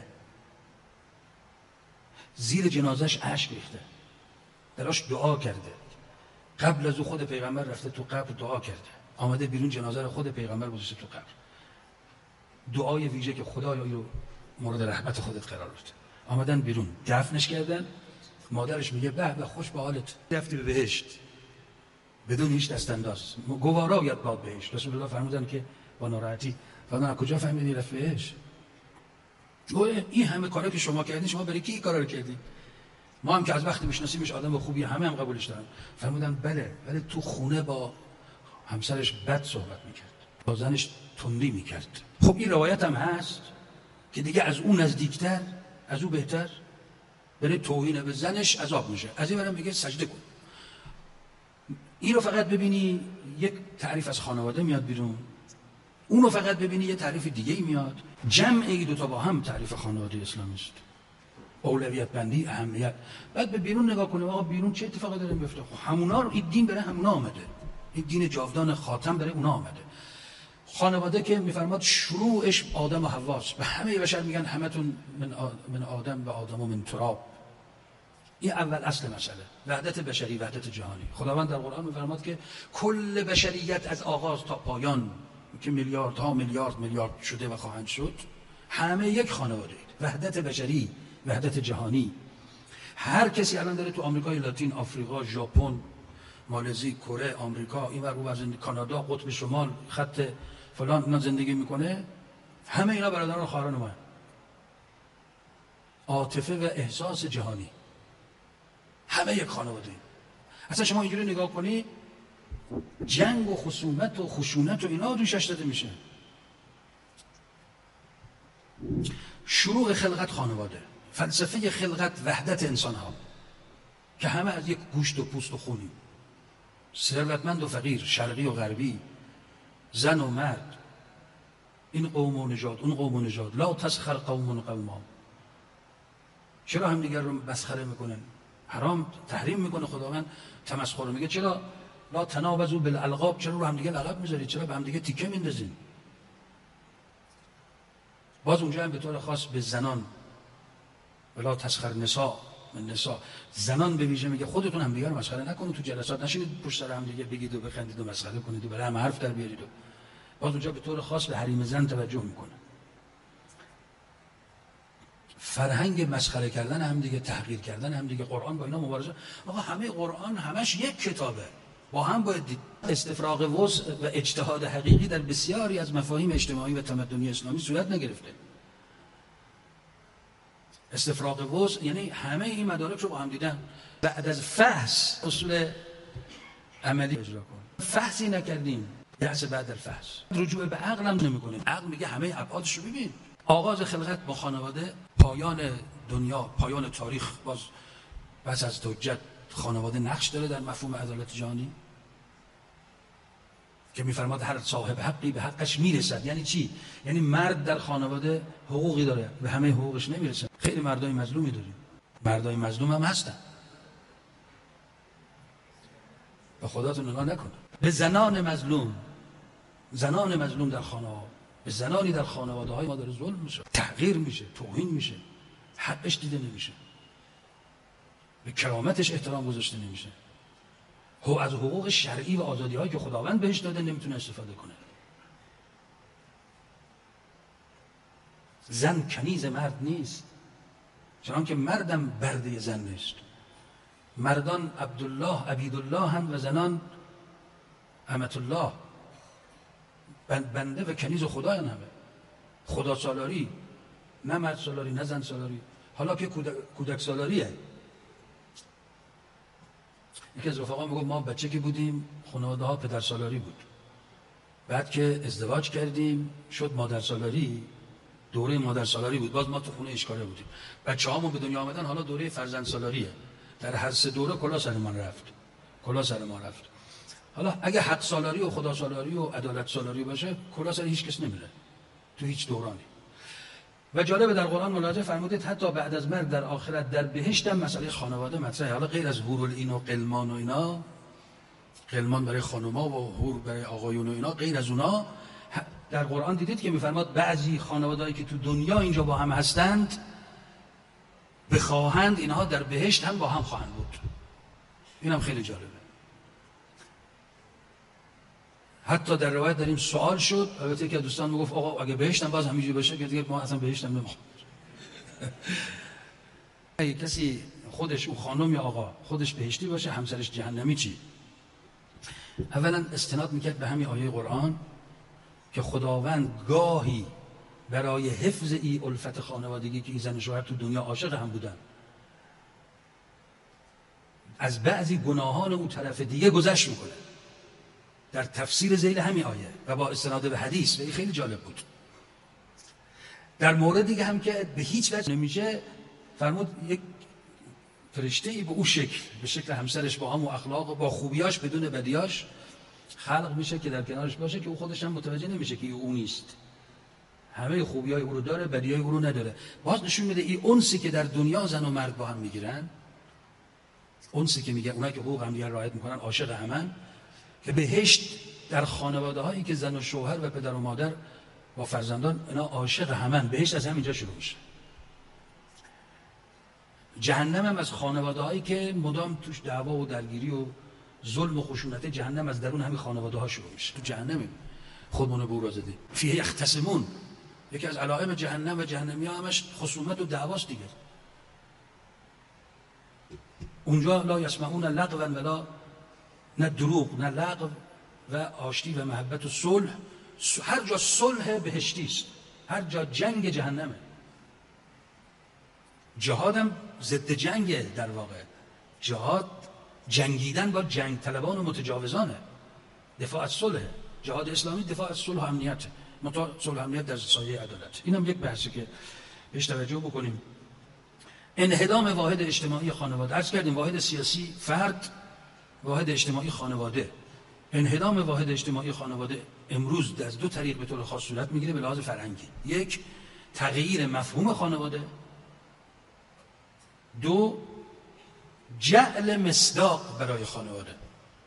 زیر جنازش اشک ریخته، دراش دعا کرده. قبل از او خود پیغمبر رفته تو قبر دعا کرده، آمده بیرون جنازه رو خود پیغمبر گذاشته تو قبر، دعای ویژه که خدایا رو مورد رحمت خودت قرار بده. آمدن بیرون دفنش کردن، مادرش میگه به به خوش به حالت، رفتی به بهشت بدون هیچ دستانداز، گوارا یاد باد بهشت. رسول الله فرمودن که با ناراحتی فرمودن از کجا فهمیدی رفت بهشت؟ این همه کارا که شما کردین، شما برای کی این کارا رو کردین؟ ما هم که از وقتی میشناسیمش آدم خوبی، همه هم قبولش دارن. فرمودن بله، ولی تو خونه با همسرش بد صحبت میکرد، با زنش تندی میکرد. خب این روایت هم هست که دیگه از اون نزدیکتر، از اون بهتر برای توهین به زنش عذاب میشه. از این برم میگه سجده کن. این رو فقط ببینی یک تعریف از خانواده میاد بیرون، اون رو فقط ببینی یه تعریف دیگه ای میاد، جمع این دوتا با هم تعریف خانواده اسلامی است. اولویت بندی، اهمیت. بعد به بیرون نگاه کنیم، آقا بیرون چه اتفاقی داره میفته؟ خب همونا رو، این دین برای همونا آمده، این دین جاودان خاتم برای اونا آمده. خانواده که میفرماد شروعش آدم و حواست، به همه بشر میگن همتون من آدم و آدم و من تراب. این اول اصل مسئله، وحدت بشری، وحدت جهانی. خداوند در قرآن میفرماد که کل بشریت از آغاز تا پایان که میلیاردها میلیارد شده و خواهند شد، همه یک خانواده اید. وحدت بشری، وحدت جهانی. هر کسی الان داره تو آمریکای لاتین، آفریقا، ژاپن، مالزی، کره، آمریکا، این ور اون ور، کانادا، قطب شمال، خط فلان اینا زندگی میکنه، همه اینا برادران و خواهران ما. عاطفه و احساس جهانی، همه یک خانواده. اصلا شما اینجوری نگاه کنی، جنگ و خصومت و خشونت و اینا روشش داده میشه. شروع خلقت خانواده، فلسفه خلقت وحدت انسان ها که همه از یک گوشت و پوست و خونیم، ثروتمند و فقیر، شرقی و غربی، زن و مرد، این قوم و نژاد، اون قوم و نژاد. لا تسخر قوم و قوما. چرا هم دیگر رو مسخره میکنن؟ حرام تحریم میکنه خداوند تمسخر، میگه چرا لا تنابزوا بالالقاب، چرا رو هم دیگه لقب میذارید، چرا به هم دیگه تیکه میندازین؟ باز اونجا هم به طور خاص به زنان، ولا تسخر نساء من نساء، زنان به ویژه میگه خودتون هم دیگه رو مسخره نکنید، تو جلسات نشینید پشت سر هم دیگه بگید و بخندید و مسخره کنید و برای هم حرف در بیارید. باز اونجا به طور خاص به حریم زن توجه میکنه. فرهنگ مسخره کردن هم دیگه، تحقیر کردن هم دیگه، قرآن با اینا مبارزه. آقا همه قرآن همش یک کتابه، با هم باید دید. استفراغ وسع و اجتهاد حقیقی در بسیاری از مفاهیم اجتماعی و تمدنی اسلامی صورت نگرفته. استفراغ وسع یعنی همه این مدارک رو با هم دیدن، بعد از فحص اصول عملی اجرا کن. فحصی نکردیم، یعنی بعد الفحص رجوع به عقل هم نمی‌کنیم. عقل میگه همه ابعادش رو ببین. آغاز خلقت با خانواده، پایان دنیا، پایان تاریخ باز پس از توجد خانواده نقش داره در مفهوم عدالت جهانی که میفرماد هر صاحب حقی به حقش میرسد. یعنی چی؟ یعنی مرد در خانواده حقوقی داره، به همه حقوقش نمیرسه. خیلی مردای مظلومی داریم، مردای مظلوم هم هستن، به خداتون نگاه نکن. به زنان مظلوم زنان مظلوم در خانه‌ها، به زنانی در خانواده‌های ما داره ظلم میشه، تحقیر میشه، توهین میشه، حقش دیده نمیشه، به کرامتش احترام گذاشته نمیشه، از حقوق شرعی و آزادی‌هایی که خداوند بهش داده نمیتونه استفاده کنه. زن کنیز مرد نیست، چنان که مردم برده زن نیست. مردان عبدالله عبیدالله هم و زنان امت الله، بنده و کنیز خدا همه. خدا سالاری، نه مرد سالاری نه زن سالاری. حالا که کودک سالاریه. یکی از رفقا میگفت ما بچه که بودیم خانواده ها پدر سالاری بود، بعد که ازدواج کردیم شد مادر سالاری، دوره مادر سالاری بود، باز ما تو خونه اشکاله بودیم. بچه هامون به دنیا آمدن، حالا دوره فرزند سالاریه. در هر سه دوره کلا سر ما رفت. حالا اگه حق سالاری و خدا سالاری و عدالت سالاری باشه کلا سر هیچ کس نمیره تو هیچ دورانی. و جالبه در قرآن ملاحظه فرمودید حتی بعد از مرگ در آخرت در بهشت هم مسئله خانواده مطرحه. حالا غیر از حورالعین و غلمان و اینا، غلمان برای خانوما و حور برای آقایون و اینا، غیر از اونا در قرآن دیدید که میفرماد بعضی خانوادهایی که تو دنیا اینجا با هم هستند بخواهند اینها در بهشت هم با هم خواهند بود. اینم خیلی جالبه. حتی در روایت داریم سوال شد، البته که دوستان میگفت آقا اگه بهشتم باز همینجوری باشه که دیگه ما اصلا بهشتم نمیخوام. اگه کسی خودش او خانم یا آقا خودش بهشتی باشه همسرش جهنمی چی؟ اولا استناد میکرد به همین آیه قرآن که خداوند گاهی برای حفظ این الفت خانوادگی که این زن و شوهر تو دنیا عاشق هم بودن از بعضی گناهان اون طرف دیگه گذشت میکنه در تفسیر ذیل همین آیه و با استناد به حدیث. و این خیلی جالب بود. در مورد دیگه هم که به هیچ وجه نمیشه فرمود یک فرشته‌ای به اون شکل، به شکل همسرش با هم و اخلاق و با خوبیاش بدون بدیاش خلق میشه که در کنارش باشه که او خودش هم متوجه نمیشه که او نیست. همه خوبیای او رو داره، بدیای او رو نداره. باز نشون میده این انسی که در دنیا زن و مرد با هم میگیرن، انسی که میگه اونایی که حقوق هم دیگه رعایت میکنن عاشق همن، که بهشت در خانواده هایی که زن و شوهر و پدر و مادر با فرزندان اینا عاشق همن، بهشت از همینجا شروع میشه. جهنم هم از خانواده هایی که مدام توش دعوا و درگیری و ظلم و خشونت، جهنم از درون همین خانواده ها شروع میشه. تو جهنم خودمون بو را زدیم فیه یختصمون. یکی از علائم جهنم و جهنمی ها همش خصومت و دعواست دیگه. اونجا لا یسمعون لغوا ولا، نه دروغ نه لغو و آشتی و محبت و صلح. هر جا صلح بهشتی است، هر جا جنگ جهنمه. جهاد هم ضد جنگه. در واقع جهاد جنگیدن با جنگ طلبان و متجاوزانه، دفاع از صلح. جهاد اسلامی دفاع از صلح و امنیت، صلح و امنیت در سایه عدالت. اینم یک بحثی که بهش توجه بکنیم. انهدام واحد اجتماعی خانواده. عرض کردیم واحد سیاسی فرد، واحد اجتماعی خانواده. انهدام واحد اجتماعی خانواده امروز از دو طریق به طور خاص صورت میگیره به لحاظ فرهنگی. یک، تغییر مفهوم خانواده. دو، جعل مصداق برای خانواده.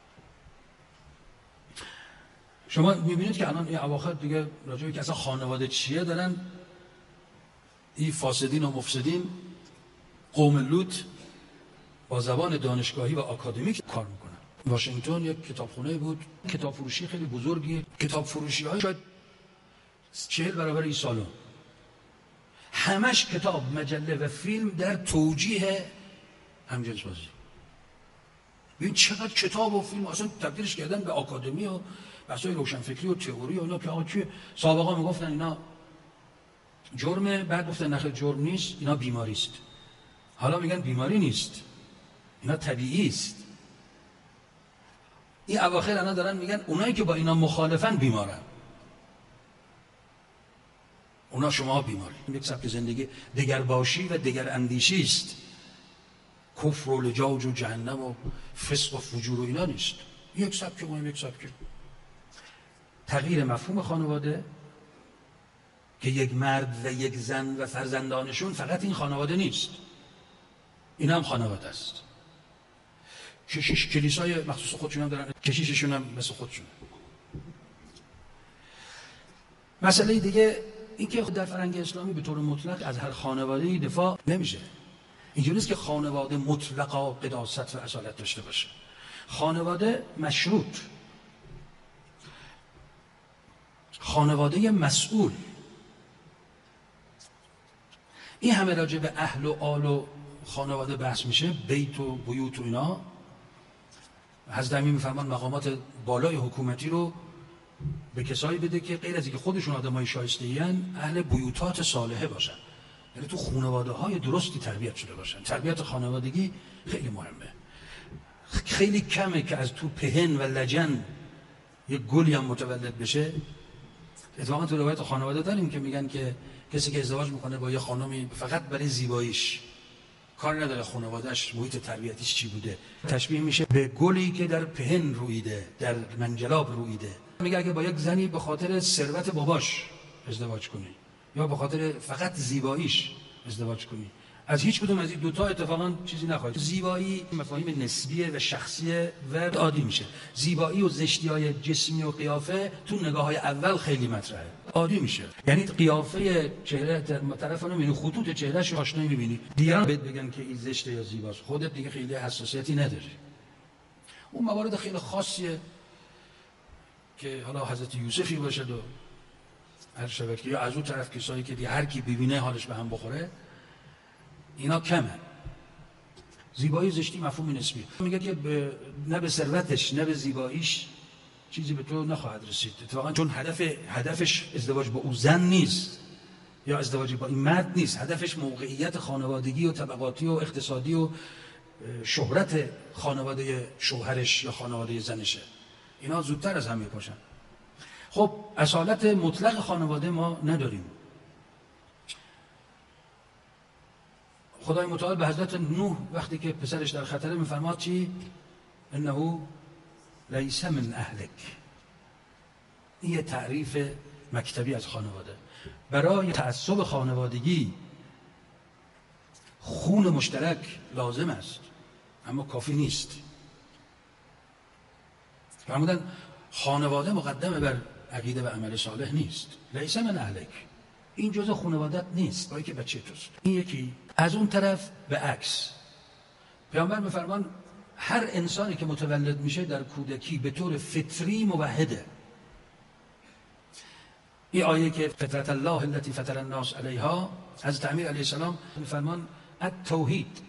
شما میبینید که الان این اواخر دیگه راجعه که اصلا خانواده چیه دارن این فاسدین و مفسدین قوم لوط با زبان دانشگاهی و آکادمیک کار میکنن. واشنگتن یک کتابخونه بود، کتاب فروشی خیلی بزرگی، کتاب فروشی های شاید 40 برابر این سالن، همش کتاب، مجله و فیلم در توجیه همجنس بازی. ببین چقدر کتاب و فیلم اصلا تبدیلش کردن به آکادمی و بحث‌های روشنفکری و تئوری و اینا که آقا چیه. سابقا میگفتن اینا جرمه، بعد گفتن نخیر جرم نیست، اینا بیماری است. حالا میگن بیماری نیست، اینا طبیعی است. این اواخر الان دارن میگن اونایی که با اینا مخالفن بیمارن. اونا شما بیماری. یک سبک زندگی دگرباشی و دگر اندیشی است. کفر و لجاج و جهنم و فسق و فجور و اینا نیست. یک سبک مهم، یک سبک. تغییر مفهوم خانواده که یک مرد و یک زن و فرزندانشون فقط این خانواده نیست، این هم خانواده است. کلیسای مخصوص خودشون هم دارن، کشیششون هم مثل خودشون. مسئله دیگه این که در فرهنگ اسلامی به طور مطلق از هر خانواده‌ای دفاع نمیشه. اینجوری نیست که خانواده مطلقا قداست و اصالت داشته باشه. خانواده مشروط، خانواده مسئول. این همه راجع به اهل و آل و خانواده بحث میشه، بیت و بیوت و اینا. حضرت امیر میفرمان مقامات بالای حکومتی رو به کسایی بده که غیر از اینکه خودشون آدمای شایسته‌این، اهل بیوتات صالحه باشن، یعنی تو خانواده‌های درستی تربیت شده باشن. تربیت خانوادگی خیلی مهمه. خیلی کمه که از تو پهن و لجن یک گلی هم متولد بشه. اتفاقا تو روایت خانواده داریم که میگن که کسی که ازدواج میکنه با یه خانمی فقط برای زیباییش، کار نداره خانواده‌اش محیط تربیتیش چی بوده، تشبیه میشه به گلی که در پهن رویده، در منجلاب رویده. میگه اگه با یک زنی به خاطر ثروت باباش ازدواج کنی یا به خاطر فقط زیباییش ازدواج کنی، از هیچ کدوم از این دوتا اتفاقا چیزی نخواهید. زیبایی مفاهیم نسبیه و شخصیه و عادی میشه. زیبایی و زشتی‌های جسمی و قیافه تو نگاه‌های اول خیلی مطرحه، عادی میشه. یعنی قیافه چهره طرف رو میبینی، خطوط چهرهش رو آشنایی میبینی، دیگران بهت بگن که این زشته یا زیباست، خودت دیگه خیلی حساسیتی نداری. اون موارد خیلی خاصیه که حالا حضرت یوسفی باشه و هر شبکه یا از اون طرف کسایی که دیگه هر کی ببینه حالش به هم بخوره، اینا کمه. زیبایی زشتی مفهوم نسبی. میگه که نه به ثروتش نه به زیباییش چیزی به تو نخواهد رسید. اتفاقا چون هدفش ازدواج با او زن نیست یا ازدواج با این مرد نیست، هدفش موقعیت خانوادگی و طبقاتی و اقتصادی و شهرت خانواده شوهرش یا خانواده زنشه. اینا زودتر از هم میپاشن. خب اصالت مطلق خانواده ما نداریم. خدای متعال به حضرت نوح وقتی که پسرش در خطره میفرماد چی؟ انه لیس من اهلک. این یه تعریف مکتبی از خانواده. برای تعصب خانوادگی خون مشترک لازم است، اما کافی نیست. فرمودن خانواده مقدمه بر عقیده و عمل صالح نیست. لیس من اهلک، این جزء خانوادت نیست، باید که بچه توست. این یکی. از اون طرف به عکس پیامبر میفرمان هر انسانی که متولد میشه در کودکی به طور فطری موحده. این آیه که فطرت الله التي فطر الناس علیها، حضرت امیر علیه السلام میفرمان التوحید،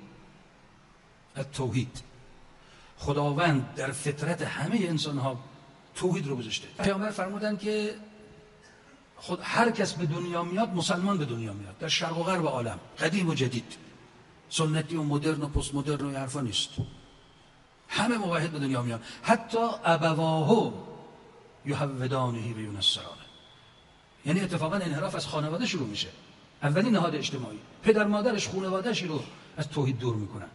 خداوند در فطرت همه انسانها توحید رو گذاشته. پیامبر فرمودن که خود هر کس به دنیا میاد مسلمان به دنیا میاد، در شرق و غرب عالم، قدیم و جدید، سنتی و مدرن و پست مدرن و حرفا نیست، همه موحد به دنیا میاد. حتی ابواه یهودانه و ینصرانه، یعنی اتفاقا انحراف از خانواده شروع میشه. اولین نهاد اجتماعی، پدر مادرش خانواده‌اش رو از توحید دور میکنن.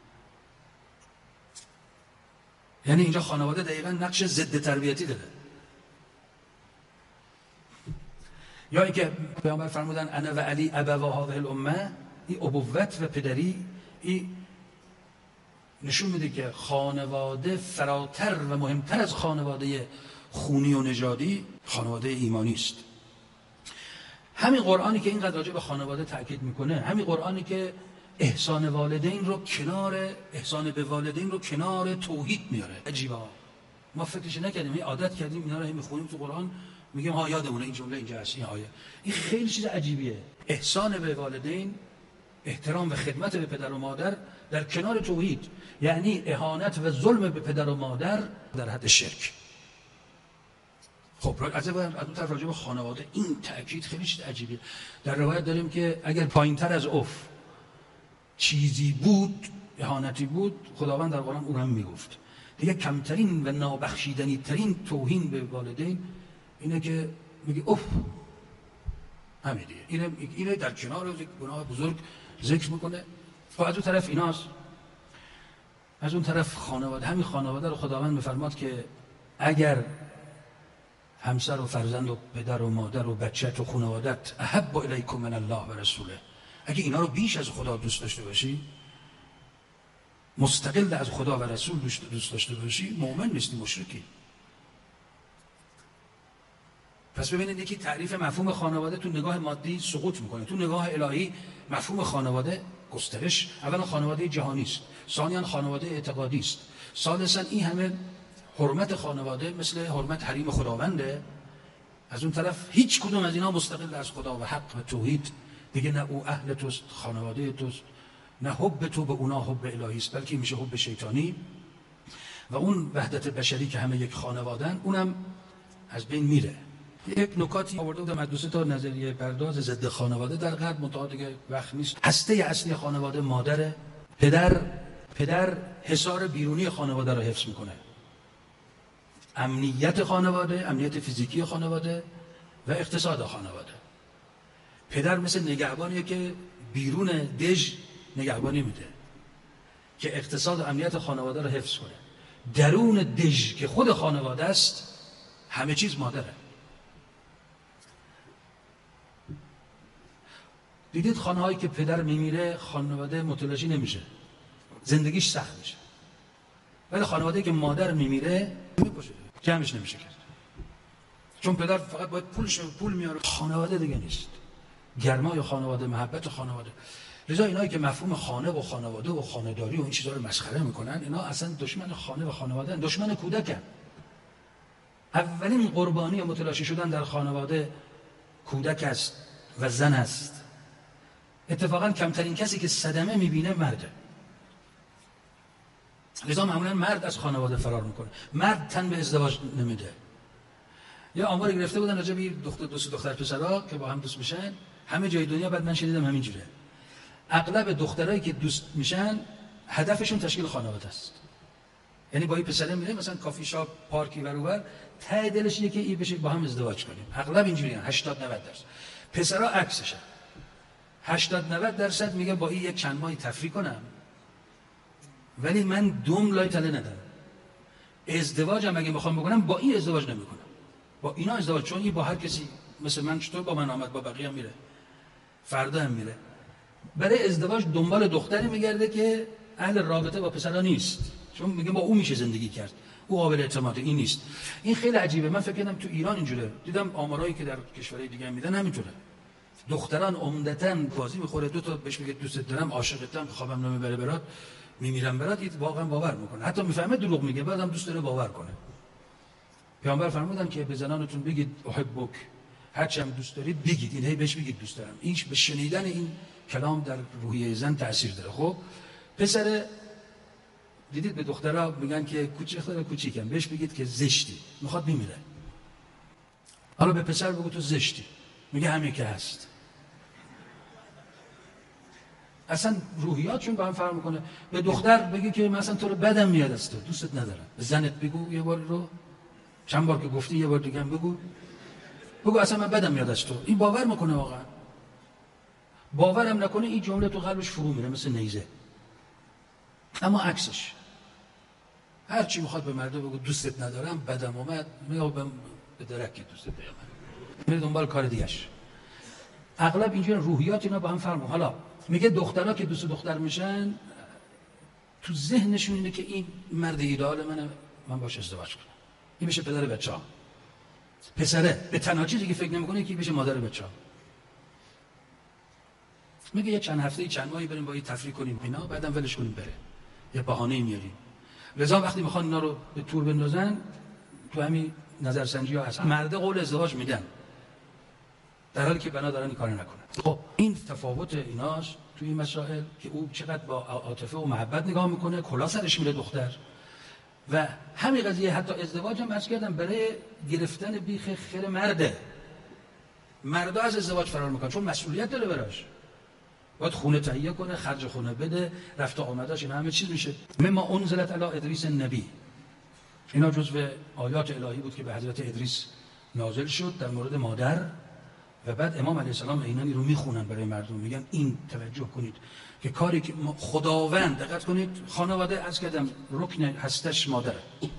یعنی اینجا خانواده دقیقاً نقش ضد تربیتی داره. یا اینکه پیامبر فرمودن انا و علی ابوا هذه الامه، این ابوت و پدری این نشون میده که خانواده فراتر و مهمتر از خانواده خونی و نژادی خانواده ایمانی است. همین قرآنی که اینقدر راجع به خانواده تاکید میکنه، همین قرآنی که احسان به والدین رو کنار توحید میاره. عجیبه، ما فکرش نکردیم، این عادت کردیم اینا رو میخونیم تو قرآن میگیم ها یادمونه این جمله اینجا هست، این آیه. این خیلی چیز عجیبیه. احسان به والدین، احترام و خدمت به پدر و مادر در کنار توحید، یعنی اهانت و ظلم به پدر و مادر در حد شرک. خب از اون طرف راجع به خانواده این تأکید خیلی چیز عجیبیه. در روایت داریم که اگر پایینتر از اف چیزی بود، اهانتی بود، خداوند در قرآن اون هم میگفت. دیگه کمترین و نابخشیدنی ترین توهین به والدین اینه که میگه اف، همین دیگه. اینه در کنار یک گناه بزرگ ذکر میکنه. و از اون طرف ایناست، از اون طرف خانواده، همین خانواده رو خداوند میفرماد که اگر همسر و فرزند و پدر و مادر و بچت و خانوادت احب الیکم من الله و رسوله، اگه اینا رو بیش از خدا دوست داشته باشی، مستقل از خدا و رسول دوست داشته باشی، مؤمن نیستی، مشرکی. پس ببینید یکی تعریف مفهوم خانواده تو نگاه مادی سقوط میکنه، تو نگاه الهی مفهوم خانواده گسترش، اولا خانواده جهانی است، ثانیاً خانواده اعتقادی است، ثالثاً این همه حرمت خانواده مثل حرمت حریم خداونده، از اون طرف هیچ کدوم از اینا مستقل از خدا و حق و توحید دیگه، نه او اهل توست، خانواده توست، نه حب تو به اونا حب الهی است، بلکه میشه حب شیطانی و اون وحدت بشری که همه یک خانواده‌اند اونم از بین میره. یک نکاتی آورده بودم از دوست تا نظریه پرداز ضد خانواده در غرب، منتها دیگه وقت نیست. هسته اصلی خانواده مادره، پدر حصار بیرونی خانواده رو حفظ میکنه، امنیت خانواده، امنیت فیزیکی خانواده و اقتصاد خانواده. پدر مثل نگهبانیه که بیرون دژ نگهبانی میده که اقتصاد و امنیت خانواده رو حفظ کنه. درون دژ که خود خانواده است همه چیز مادره. دیدید خانه‌هایی که پدر میمیره خانواده متلاشی نمیشه، زندگیش سخت میشه، ولی خانواده‌ای که مادر میمیره میپوشه، جمعش نمیشه کرد، چون پدر فقط باید پول میاره، خانواده دیگه نیست، گرمای خانواده، محبت خانواده. لذا اینایی که مفهوم خانه و خانواده و خانه‌داری و این چیزا رو مسخره میکنن، اینا اصلا دشمن خانه و خانواده، دشمن کودکن. اولین قربانی متلاشی شدن در خانواده کودک است و زن است. اتفاقا کمترین کسی که صدمه میبینه مرده. لذا معمولا مرد از خانواده فرار میکنه، مرد تن به ازدواج نمیده. یا آمار گرفته بودن راجع به دوست دختر پسرا که با هم دوست میشن همه جای دنیا، بعد من شنیدم همین جوره. اغلب دخترایی که دوست میشن هدفشون تشکیل خانواده است. یعنی با این پسره میره مثلا کافی شاپ، پارکی و اونور، ته دلش اینه که این بشه با هم ازدواج کنیم. اغلب اینجوریه، 80-90%. پسرا عکسشه. 80-90% میگه با این یک چند ماهی تفریح کنم، ولی من دوم لای تله ندارم. ازدواجم اگه بخوام بکنم با این ازدواج نمیکنم، با اینا ازدواج، چون این با هر کسی مثل من چطور با من آمد با بقیه هم میره، فردا هم میره. برای ازدواج دنبال دختری میگرده که اهل رابطه با پسرا نیست، چون میگه با او میشه زندگی کرد، او قابل اعتماده، این نیست. این خیلی عجیبه. من فکر کردم تو ایران اینجوره، دیدم آمارایی که در کشورهای دیگه میدن همینطوره. دختران عمدتاً بازی میخوره، دو تا بهش میگه دوست دارم، عاشقتم، خوابم نمیبره برات، میمیرم برات، این واقعا باور میکنه. حتی میفهمه دروغ میگه، بعدم دوست داره باور کنه. پیامبر فرمودن که به زنانتون بگید احبک، هرچی هم دوست دارید بگید، این هی بهش بگید دوست دارم. این به شنیدن این کلام در روحیه زن تاثیر داره. خب پسر دیدید به دخترها میگن که کوچیکم، بهش بگید که زشتی، میخواد میمیره. حالا به پسر بگو تو زشتی، میگه همین که هست. اصلا روحیاتشون با هم فرق میکنه. به دختر بگی که مثلا تو رو بدم میاد از تو، دوستت ندارم. به زنت بگو یه بار رو، چند بار که گفتی یه بار دیگه هم بگو اصلا من بدم میاد از تو. این باور میکنه واقعا. باورم نکنه این جمله تو قلبش فرو میره مثل نیزه. اما عکسش هر چی میخواد به مرد بگو دوستت ندارم، بدم اومد، میگه به درک دوستت دارم، میره دنبال کار دیگه‌اش. اغلب اینجوری روحیات اینا با هم فرق. حالا میگه دخترها که دوست دختر میشن تو ذهنشون اینه که این مرد ایدئال منه، من باش ازدواج کنم، این بشه پدر بچه‌ها. پسره به تنها چیزی که فکر نمیکنه که بشه مادر بچه‌ها. میگه یه چند هفته چند ماهی بریم با این تفریح کنیم اینا، بعدم ولش کنیم بره، یه بهانه‌ای میاریم. لذا وقتی میخوان اینا رو به تور بندازن تو همین نظرسنجی‌ها هست، مرد قول ازدواج میدن در حالی که بنا دارن این کارو نکنن. خب این تفاوت ایناست توی این مسائل که او چقدر با عاطفه و محبت نگاه میکنه، کلا سرش میره دختر. و همین قضیه حتی ازدواج هم عرض کردم برای گرفتن بیخ خیر مرده. مردا از ازدواج فرار میکنن چون مسئولیت داره براش، باید خونه تهیه کنه، خرج خونه بده، رفت و آمداش، این همه چیز میشه. مما انزلت علی ادریس النبی، اینا جزو آیات الهی بود که به حضرت ادریس نازل شد در مورد مادر. و بعد امام علیه السلام اینانی رو میخونن برای مردم، میگن این توجه کنید که کاری که خداوند، دقت کنید، خانواده از کردم رکن هستش مادر،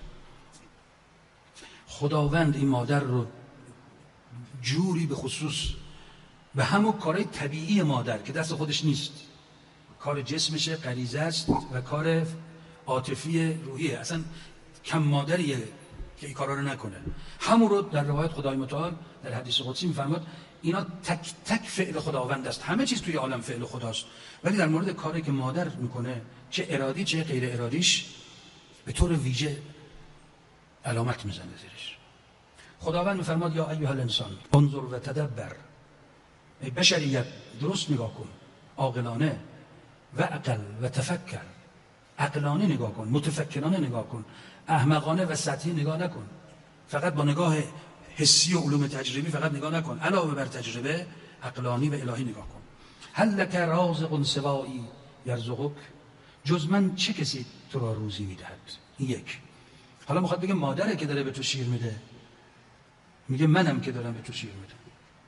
خداوند این مادر رو جوری به خصوص به همون کارهای طبیعی مادر که دست خودش نیست، کار جسمشه، غریزه است و کار عاطفی روحیه، اصلا کم مادریه که این کارا رو نکنه. همون رو در روایت خدای متعال در حدیث قدسی میفرماد اینا تک تک فعل خداوند است، همه چیز توی عالم فعل خداست، ولی در مورد کاری که مادر میکنه چه ارادی چه غیر ارادیش به طور ویژه علامت میزنه زیرش. خداوند میفرماد یا ایها الانسان انظر و تدبر، ای بشریت درست نگاه کن، عاقلانه، و عقل و تفکر، عقلانه نگاه کن، متفکرانه نگاه کن، احمقانه و سطحی نگاه نکن، فقط با نگاه حسی و علوم تجربی فقط نگاه نکن، علاوه بر تجربه عقلانی و الهی نگاه کن. هل لک رازق سوایی یرزقک، جز من چه کسی تو را روزی میدهد؟ این یک. حالا میخواد بگه مادره که داره به تو شیر میده، میگه منم که دارم به تو شیر میدم.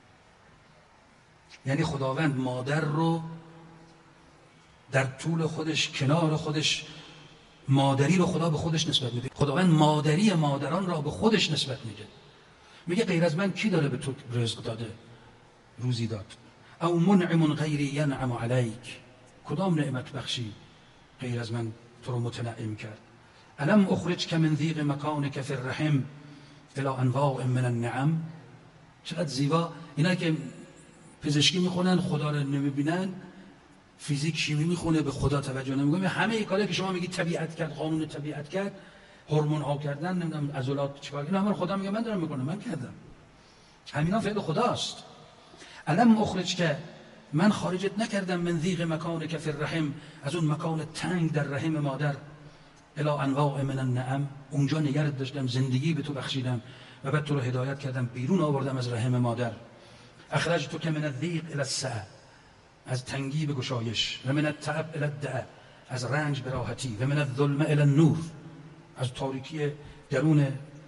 یعنی خداوند مادر رو در طول خودش، کنار خودش، مادری رو خدا به خودش نسبت میده. خداوند مادری مادران را به خودش نسبت میده. میگه غیر از من کی داره به تو رزق داده، روزی داد؟ او منعم غیری ینعم علیک، کدام نعمت بخشی غیر از من تو رو متنعم کرد؟ الم اخرجک من ضیق مکانک فی الرحم الی انواع من النعم. چقدر زیبا. اینا که پزشکی میخونن خدا رو نمیبینن، فیزیک شیمی میخونه به خدا توجه نمیکنه، همه این کاری که شما میگید طبیعت کرد، قانون طبیعت کرد، هورمون ها کردن، نمیدونم عضلات چیکار کردن، اینا خدا میگه من دارم میکنم، من کردم، همینا فعل خداست. الم اخرج که من خارجت نکردم من ضیق مکانک فی الرحم، از اون مکان تنگ در رحم مادر، الی انواع من النعم، اونجا نگرت داشتم، زندگی به تو بخشیدم و بعد تو رو هدایت کردم، بیرون آوردم از رحم مادر. اخرجتک من الضیق الی السعه، از تنگی به گشایش، و من التعب الی الدعه، از رنج به راحتی، و من الظلمه الی النور، از تاریکی درون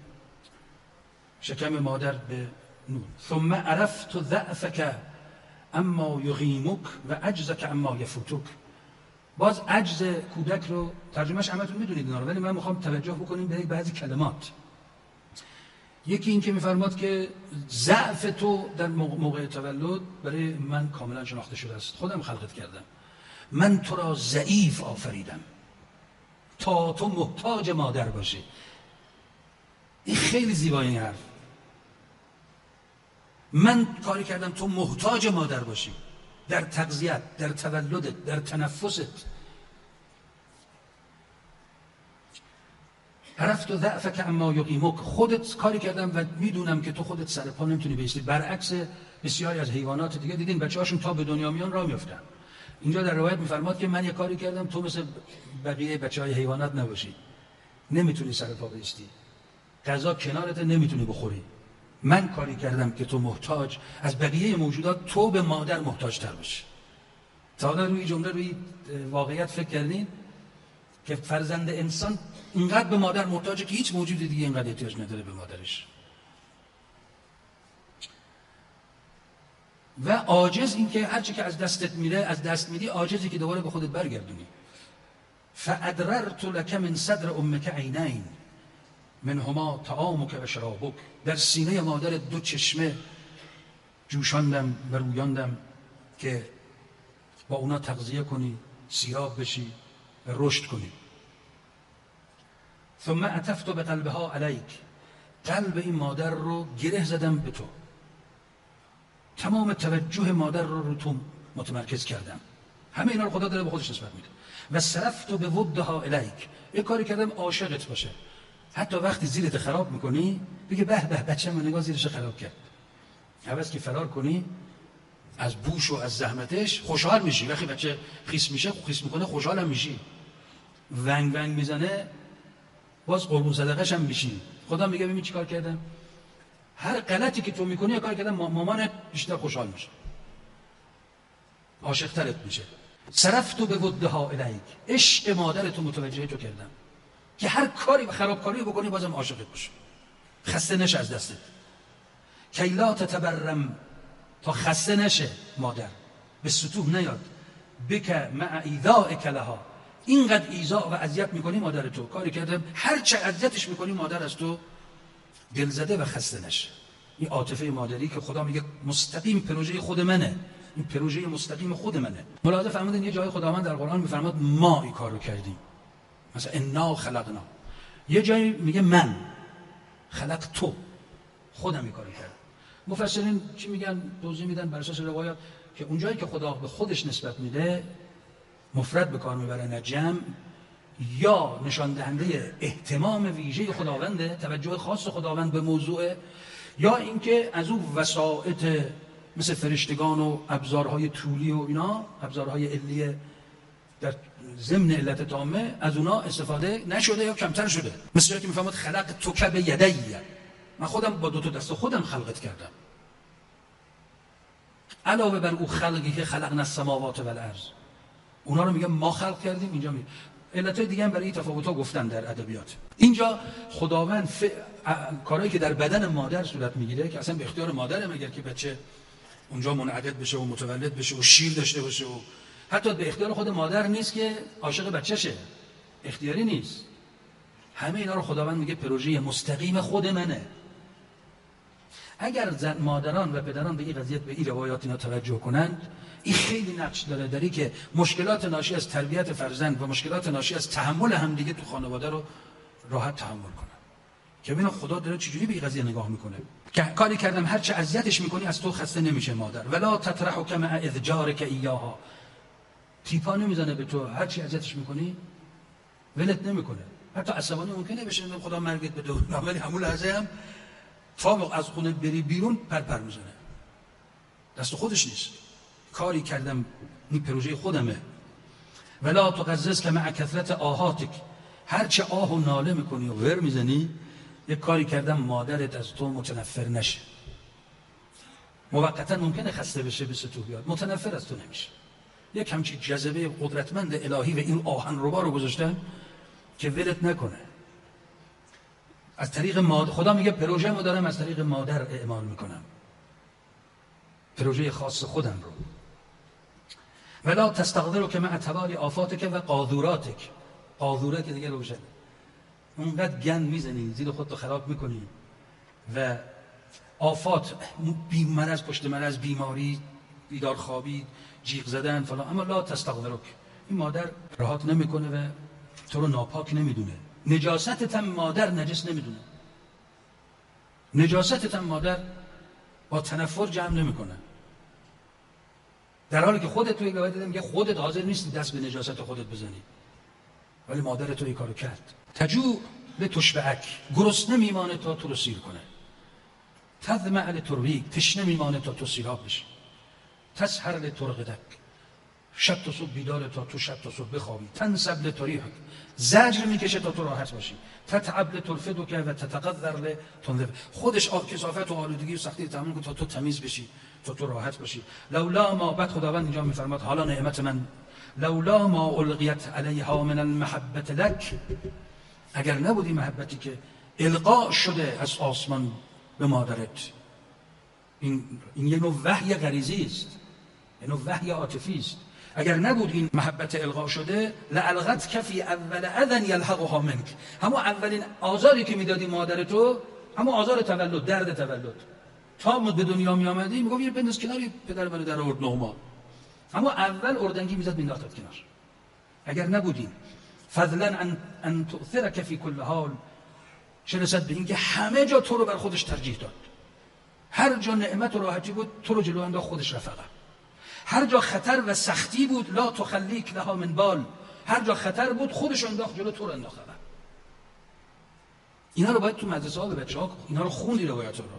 شکم مادر به نور. ثم عرفت ضعفک اما یقیمک و عجزک اما یفوتک. باز عجز کودک رو ترجمهش همتون میدونید اینا رو، ولی من میخوام توجه بکنیم به بعضی کلمات. یکی این که میفرماد که ضعف تو در موقع تولد برای من کاملا شناخته شده است، خودم خلقت کردم، من تو را ضعیف آفریدم تا تو محتاج مادر باشی. این خیلی زیبایی این حرف. من کاری کردم تو محتاج مادر باشی، در تغذیت، در تولدت، در تنفست. عرفت ضعفک اما یقیمک، خودت کاری کردم و میدونم که تو خودت سر پا نمیتونی بایستی، برعکس بسیاری از حیوانات دیگه. دیدین بچه‌هاشون تا به دنیا میان راه میافتن. اینجا در روایت میفرماد که من یه کاری کردم تو مثل بقیه بچه‌های حیوانات نباشی، نمیتونی سر پا بایستی، غذا کنارت نمیتونی بخوری. من کاری کردم که تو محتاج از بقیه موجودات، تو به مادر محتاج تر باشی. تا حالا روی جمله، روی واقعیت فکر کردین که فرزند انسان اینقدر به مادر محتاجه که هیچ موجود دیگه اینقدر احتیاج نداره به مادرش. و عاجز، این که هرچی که از دستت میره، از دست میدی، عاجزی که دوباره به خودت برگردونی. فادررت لک من صدر امک عینین منهما طعامک و شرابک، در سینه مادر دو چشمه جوشاندم و رویاندم که با اونا تغذیه کنی، سیراب بشی و رشد کنی. ثم عطفت بقلبها علیک، قلب این مادر رو گره زدم به تو، تمام توجه مادر رو تو متمرکز کردم. همه اینا رو خدا داره به خودش نسبت میده. و صرفت به ودها الیک، یه کاری کردم عاشقت باشه، حتی وقتی زیرت خراب میکنی بگه به به بچه‌م نگاه زیرش خراب کرد. عوض که فرار کنی از بوش و از زحمتش، خوشحال میشی. وقتی بچه خیس میشه، خیس میکنه، خوشحالم میشی. ونگ ونگ میزنه، باز قربون صدقه‌ش هم میشی. خدا میگه ببین چیکار کردم، هر غلطی که تو میکنی، کار کردم مامانت بیشتر خوشحال میشه، عاشق‌ترت میشه. صرفت به ودها الیک، عشق مادرت رو متوجه تو کردم که هر کاری و خرابکاری بکنی بازم عاشقت باشه، خسته نشه از دستت. کی لا تتبرم، تا خسته نشه مادر، به سطوح نیاد. بک مع ایذائک لها، اینقدر ایذا و اذیت میکنی مادر تو، کاری کردم هر چه اذیتش میکنی مادر از تو دلزده و خسته نشه. این عاطفه مادری که خدا میگه مستقیم پروژه خود منه، این پروژه مستقیم خود منه. ملاحظه فرمودین یه جای خداوند در قرآن میفرماد ما این کارو کردیم، مثلا انا خلقنا. یه جایی میگه من، خلق تو، خودم این کارو کردم. مفسرین چی میگن؟ توضیح میدن بر اساس روایات که اونجایی که خدا به خودش نسبت میده مفرد به کار میبره نه جمع، یا نشان دهنده اهتمام ویژه خداونده، توجه خاص خداوند به موضوع، یا اینکه از اون وسائط مثل فرشتگان و ابزارهای طولی و اینا، ابزارهای علیه در ضمن علت تامه، از اونا استفاده نشده یا کمتر شده. مثل که میفهمد خلق تو که به یدی، من خودم با دو تا دست خودم خلقت کردم. علاوه بر او خلقی که خلقنا السماوات و الارض، اونا رو میگم ما خلق کردیم. اینجا میگه علتهای دیگه هم برای این تفاوت‌ها گفتن در ادبیات. اینجا خداوند کارهایی که در بدن مادر صورت میگیره که اصلا به اختیار مادره، مگر که بچه اونجا منعقد بشه و متولد بشه و شیر داشته باشه، و حتی به اختیار خود مادر نیست که عاشق بچه‌شه، اختیاری نیست. همه اینا رو خداوند میگه پروژه مستقیم خود منه. اگر مادران و پدران به این قضیه، به این روایات اینا توجه کنند، این خیلی نقش داره در این که مشکلات ناشی از تربیت فرزند و مشکلات ناشی از تحمل همدیگه تو خانواده رو راحت تحمل کنن. که ببین خدا داره چجوری به این قضیه نگاه میکنه. که کاری کردم هر چه اذیتش میکنی از تو خسته نمیشه مادر. ولا تطرحک مع اذجارک ایاها، تیپا نمیزنه به تو، هر چی اذیتش میکنی ولت نمیکنه. حتی عصبانی ممکنه بشه، خدا مرگت بده، ولی همون لحظه هم تا از خونه بری بیرون پر میزنه. دست خودش نیست. کاری کردم، این پروژه خودمه. ولا تقزز که مع کثرت آهاتک، هر چه آه و ناله میکنی و ور میزنی، یک کاری کردم مادرت از تو متنفر نشه. موقتا ممکنه خسته بشه، به ستوه بیاد، متنفر از تو نمیشه. یک همچین جذبه قدرتمند الهی و این آهنربا رو گذاشتن که ولت نکنه. از طریق مادر، خدا میگه پروژه ما دارم از طریق مادر اعمال میکنم، پروژه خاص خودم رو. ولا تستقدرک مع توالی آفاتک و قاذوراتک، قاذوره که دیگه روشن، اونقدر گند میزنی زیر خودتو خراب میکنی و آفات، مرض پشت مرض، بیماری، بیدار خوابی، جیغ زدن فلان، اما لا تستقدرک، این مادر راحت نمیکنه و تو رو ناپاک نمیدونه. نجاستت هم مادر نجس نمیدونه، نجاستت هم مادر با تنفر جمع نمیکنه، در حالی که خودت توی روایت دیدم که خودت حاضر نیستی دست به نجاست خودت بزنی، ولی مادر تو این کارو کرد. تجوع لتشبعک، گرسنه میمانه تا تو رو سیر کنه. تظمأ لترویک، تشنه میمانه تا تو سیراب بشی. تسحر لترقدک، شب تا صبح بیداره تا تو شب تا صبح بخوابی. تنصب لتریحک، زجر میکشه تا تو راحت باشی. تتعب لترفدک و تتقذر لتنذر، خودش کثافت و آلودگی و سختی تحمل کنه تا تو تمیز بشی، تا تو راحت باشی. لولا ما، بعد خداوند اینجا میفرماد حالا نعمت من، لولا ما القیت علیها من المحبت لک، اگر نبودی محبتی که القا شده از آسمان به مادرت، این یه نوع وحی غریزی است، یه نوع وحی عاطفی است. اگر نبود این محبت القا شده، لالغت کفی اول اذن یلحقها منک، همون اولین آزاری که میدادی مادر تو، همون آزار تولد، درد تولد، تا به دنیا می آمدی میگم یه بنداز کناری، پدر منو در آورد 9 ماه، اما اول اردنگی میزد مینداختت کنار. اگر نبودی فضلا ان تؤثرک فی کل حال، چه رسد به این که همه جا تو رو بر خودش ترجیح داد، هر جا نعمت و راحتی بود تو رو جلو انداخت خودش رفقه، هر جا خطر و سختی بود لا تخلیک لها من بال، هر جا خطر بود خودش انداخت جلو تو رو انداخت. اینا رو باید تو مدرسه ها به بچه‌ها اینا رو خوندی روایت رو،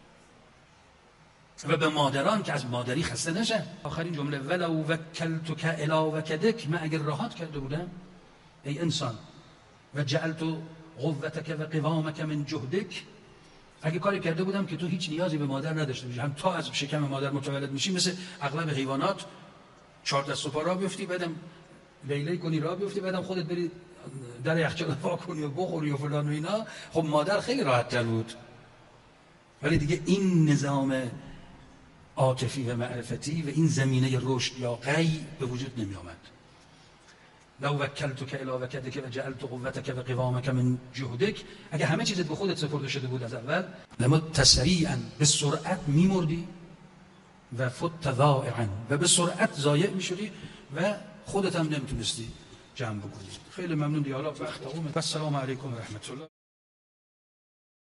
و به مادران که از مادری خسته نشن. آخرین جمله ولو وکلتک الی وکدک، من اگر راحت کرده بودم ای انسان، و جعلت قوتک و قوامک من جهدک، اگه کاری کرده بودم که تو هیچ نیازی به مادر نداشته باشی، هم تا از شکم مادر متولد میشی، مثل اغلب حیوانات 4 دست و پا راه بیفتی، بعدم لیلی کنی راه بیفتی، بعدم خودت بری در یخچال وا کنی و بخوری و فلان و اینا. خب مادر خیلی راحت تر بود، ولی دیگه این نظام عاطفی و معرفتی و این زمینه رشد یا قی به وجود نمی آمد. لو وکلتک الی وکدک و جعلت قوتک و قوامک من جهدک، اگه همه چیزت به خودت سپرده شده بود از اول، لما تسریعا، به سرعت میمردی و فت ضائعا، و به سرعت ضایع میشدی و خودت هم نمیتونستی جمع بکنی. خیلی ممنون دیالا، وقت تمومه. السلام علیکم و رحمت الله.